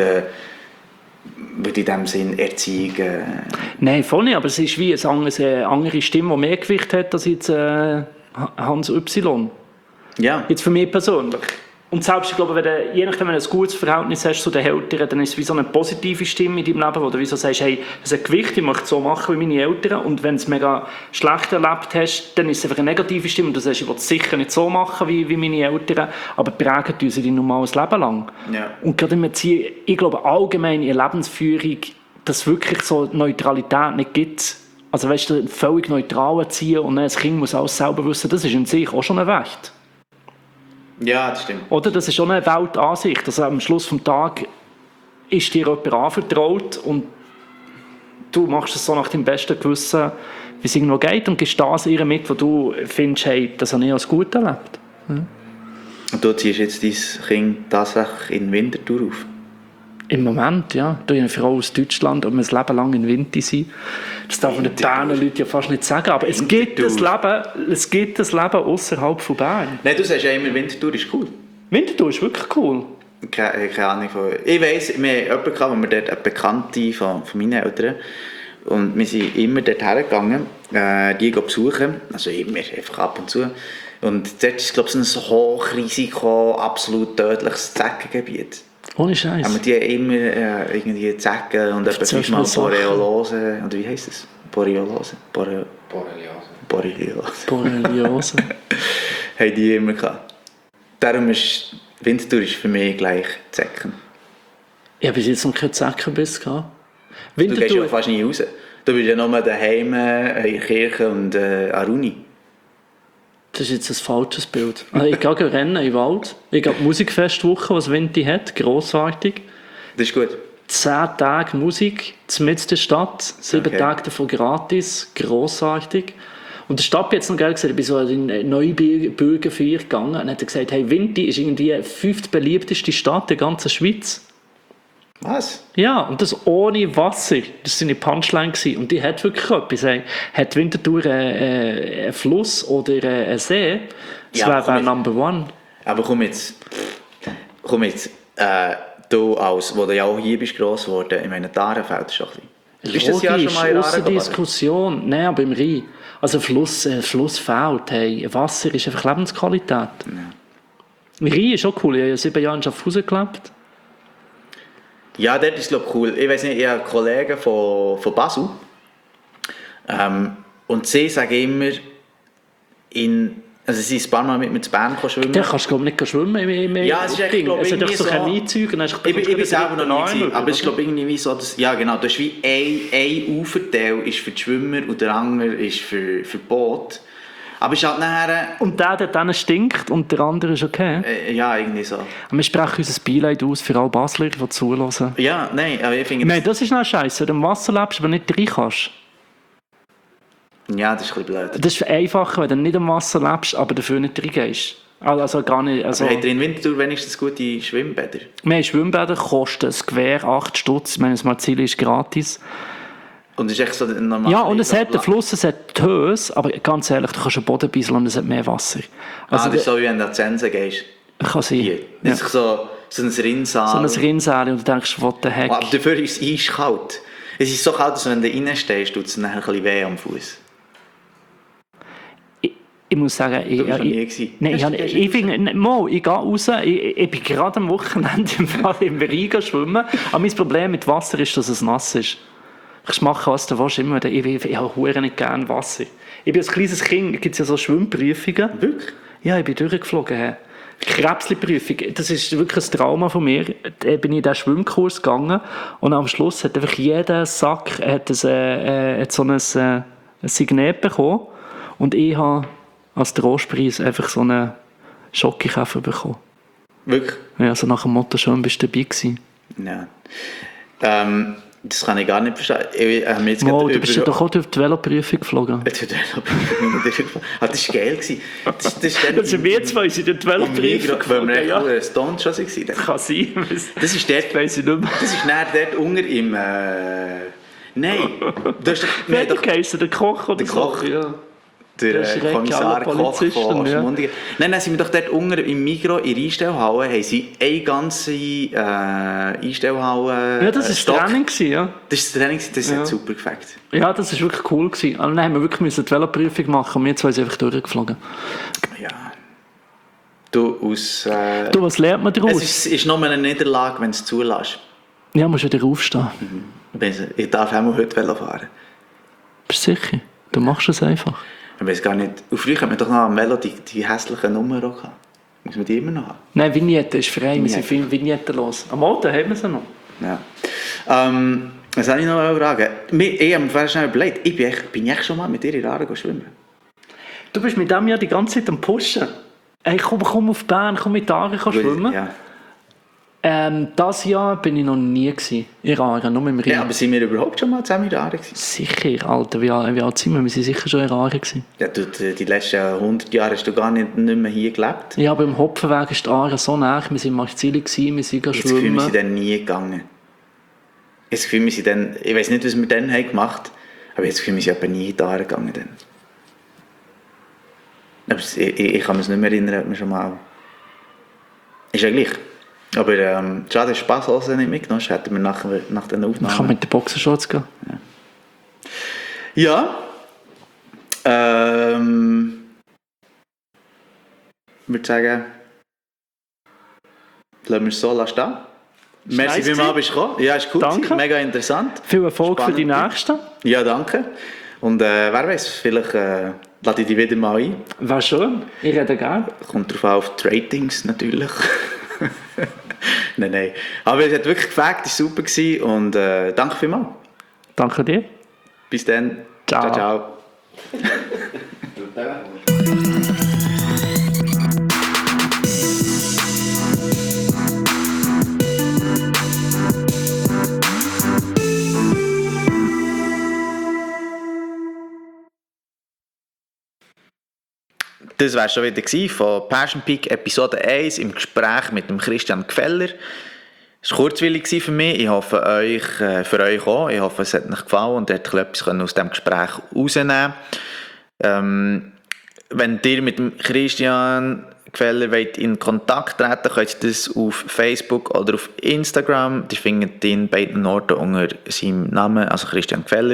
in diesem Sinn Erziehung... Nein, voll nicht, aber es ist wie eine andere Stimme, die mehr Gewicht hat als jetzt Hans Y. Ja. Jetzt für mich persönlich. Und selbst, ich glaube, je nachdem, wenn du ein gutes Verhältnis hast zu den Eltern, dann ist es wie so eine positive Stimme in deinem Leben, wo du wie so sagst, hey, das hat Gewicht, ich möchte es so machen wie meine Eltern. Und wenn du es mega schlecht erlebt hast, dann ist es einfach eine negative Stimme und du sagst, ich will es sicher nicht so machen wie meine Eltern, aber prägen uns ein normales Leben lang. Ja. Und gerade im Erziehen, ich glaube allgemein in der Lebensführung, dass es wirklich so Neutralität nicht gibt. Also weißt du, völlig neutral erziehen und dann das Kind muss alles selber wissen, das ist in sich auch schon ein Wert. Ja, das stimmt. Oder? Das ist schon eine Weltansicht. Also am Schluss des Tages ist dir jemand anvertraut und du machst es so nach deinem besten Gewissen, wie es irgendwo geht und gibst das ihr mit, wo du findest, hey, das habe ich als gut erlebt. Und du ziehst jetzt dein Kind tatsächlich in Winterthur auf? Im Moment, ja. Du hast eine Frau aus Deutschland und wir ein Leben lang in Winter sein. Das darf man den Berner Leuten ja fast nicht sagen. Aber es gibt das Leben außerhalb von Bern. Nein, du sagst ja immer, Winterthur ist cool. Winterthur ist wirklich cool. Keine Ahnung. Ich weiss, wir haben jemanden gehabt, wo wir dort eine Bekannte von meinen Eltern. Und wir sind immer dort hergegangen, die besuchen. Also immer, einfach ab und zu. Und dort ist, glaube ich, so ein Hochrisiko, absolut tödliches Zeckengebiet. Ohne Scheiß. Aber die haben immer irgendwie Zecken und etwa 5-mal Borreliose. Oder wie heisst das? Borreliose. Borreliose. Haben die immer gehabt. Darum ist Winterthur für mich gleich Zecken. Ich habe bis jetzt noch keinen Zeckenbiss gehabt. Du gehst ja fast nie raus. Du bist ja nur daheim, in der Kirche und an der Uni. Das ist jetzt ein falsches Bild. Also ich gehe rennen im Wald. Ich gehe die Musikfestwoche, was Winti hat. Grossartig. Das ist gut. 10 Tage Musik, mitten in der Stadt. 7 Tage davon gratis. Grossartig. Und der Stadt hat jetzt noch gesagt, ich bin so in eine Neubürgerfeier gegangen und hat gesagt, hey, Winti ist irgendwie die 5. beliebteste Stadt der ganzen Schweiz. Was? Ja, und das ohne Wasser. Das war seine Punchline. Und die hat wirklich etwas. Hat Winterthur einen Fluss oder einen See? Das Ja, wäre Number one. Aber komm jetzt. Du, wo du ja auch hier bist gross geworden, ich meine, Darenfeld ist schon ein bisschen. Bist du das Jahr schon mal in ausser Aare Diskussion. Nein, aber im Rhein. Also Fluss fehlt. Hey. Wasser ist einfach Lebensqualität. Ja. Im Rhein ist auch cool. Ich habe ja 7 Jahre in Schaffhausen gelebt. Ja, das ist glaube ich cool. Ich weiss nicht, ich habe Kollegen von Basel. Und sie sagen immer, also sie sind ein paar Mal mit mir zu Bern schwimmen. Da kannst du glaube ich nicht schwimmen. Ja, es ist echt, glaube ich, irgendwie so... Chemiezeug. Ich bin selber noch nie gewesen, aber es ist glaube ich irgendwie so, dass... Ja genau, du hast wie ein Uferteil ist für die Schwimmer und der andere ist für Boot. Aber es ist halt nachher... Und der dann stinkt und der andere ist okay. Ja, irgendwie so. Und wir sprechen unser Beileid aus für alle Basler, die zuhören. Ja, nein, aber ich finde... Nein, das ist noch scheiße. Wenn du im Wasser lebst, aber nicht rein kannst. Ja, das ist ein bisschen blöd. Das ist einfacher, wenn du nicht im Wasser lebst, aber dafür nicht reingehst. Also gar nicht... Also, aber habt ihr in Winterthur wenigstens gute Schwimmbäder? Wir haben Schwimmbäder, kosten ein Gewehr 8 Stutz. Ich meine, das Marzili ist gratis. Und es ist echt so normal. Ja, und es hat den Fluss, es hat die Höhe, aber ganz ehrlich, du kannst einen Boden bisseln und es hat mehr Wasser. Also das ist so, wie wenn du an die Sense gehst. Kann sein. Hier. Das ist so ein Rinnsal. So ein Rinnsal und du denkst, what the heck. Aber dafür ist es eiskalt. Es ist so kalt, dass wenn du reinstehst, tut es nachher ein bisschen weh am Fuß. Ich muss sagen, ich gehe raus, ich bin gerade am Wochenende im Rhein schwimmen, aber mein Problem mit Wasser ist, dass es nass ist. Du kannst machen, was du willst, immer. Ich habe nicht gerne Wasser. Ich bin als kleines Kind, gibt es ja so Schwimmprüfungen. Wirklich? Ja, ich bin durchgeflogen. Hey. Krebsli-Prüfung, das ist wirklich ein Trauma von mir. Da bin ich in diesen Schwimmkurs gegangen und am Schluss hat einfach jeder Sack so ein Signet bekommen und ich habe als Trostpreis einfach so einen Schokikäfer bekommen. Wirklich? Ja, so nach dem Motto, schon bist du dabei gewesen. Ja. Das kann ich gar nicht verstehen. Du bist ja doch auch durch die Veloprüfung geflogen. Das war geil. Das sind wir zwei, sind durch die Veloprüfung geflogen. Weil wir echt Stone schon waren. Das kann sein. Das ist dort, weiss ich nicht mehr. Das ist näher dort unter im... Nein. Wer hat geheißen? Der Koch oder der Koch. Ja. Der Kommissar Koch von Schmundigen. Nein, sind wir doch dort unten im Migros in der Einstellhalle, haben sie eine ganze Einstellhalle. Ja, das war das Training, ja. Das war das Training, das hat super gefällt. Ja, das war wirklich cool. Also, dann haben wir wirklich die Veloprüfung machen und wir zwei sind einfach durchgeflogen. Ja. Du, aus... Du, was lernt man daraus? Es ist nur eine Niederlage, wenn du es zulässt. Ja, musst wieder aufstehen. Ich darf auch mal heute Velo fahren. Bist du sicher? Du machst es einfach. Ich weiß gar nicht. Und früher hat man doch noch am Velo die hässlichen Nummern auch gehabt. Muss man die immer noch haben? Nein, Vignette ist frei. Wir sind viel Vignetten los. Am Auto haben wir sie noch. Ja. Was soll ich noch fragen? Ich habe mir schnell überlegt, bin ich schon mal mit dir in der Aare schwimmen? Du bist mit dem ja die ganze Zeit am Pushen. Hey, komm auf Bern, komm mit der Aare schwimmen. Ja. Das Jahr bin ich noch nie gewesen, in Aare, nur mit dem Rhein. Ja, aber sind wir überhaupt schon mal zusammen in der Aare gewesen? Sicher, Alter, wie alt sind wir? Wir sind sicher schon in Aare gewesen. Ja, du, die letzten 100 Jahre hast du gar nicht mehr hier gelebt. Ja, aber im Hopfenweg ist die Aare so nah. Wir waren in Markzili, wir sind Das Gefühl, wir schwimmen. sind dann nie gegangen. Das Gefühl, wir sind dann, ich weiß nicht, was wir dann haben gemacht haben, aber ich habe das Gefühl, wir sind aber nie in die Aare gegangen. Dann. Aber ich kann mich nicht mehr erinnern, ob wir schon mal... Ist ja gleich. Aber schade, dass Spaßhosen nicht mitgenommen hast, hätten wir nach den Aufnahmen... Man kann mit den Boxershorts gehen. Ja. Ich würde sagen, lassen wir es so stehen. Merci vielmals, bist du gekommen. Ja, ist gut. Danke. Mega interessant. Viel Erfolg Spannend. für die Nächsten. Ja, danke. Und wer weiß, vielleicht lade ich dich wieder mal ein. War schön. Ich rede gerne. Kommt drauf an, auf die Ratings natürlich. Nein. Aber es hat wirklich gefällt, es war super gewesen und danke vielmals. Danke dir. Bis dann. Ciao. Ciao. Das war schon wieder von Passion Peak Episode 1 im Gespräch mit dem Christian Gfeller. Es war kurzweilig für mich. Ich hoffe, für euch auch. Ich hoffe, es hat euch gefallen und ihr habt etwas aus diesem Gespräch herausnehmen können. Wenn ihr mit dem Christian Gfeller in Kontakt treten wollt, könnt ihr das auf Facebook oder auf Instagram. Ihr findet ihn bei beiden Orten unter seinem Namen, also Christian Gfeller.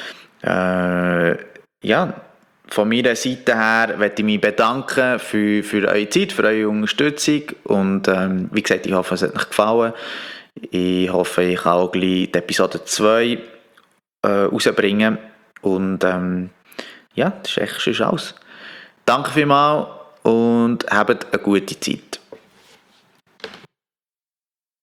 Von meiner Seite her möchte ich mich bedanken für eure Zeit, für eure Unterstützung und wie gesagt, ich hoffe, es hat euch gefallen. Ich hoffe, ich kann auch gleich die Episode 2 rausbringen und das ist echt schon alles. Danke vielmals und habt eine gute Zeit.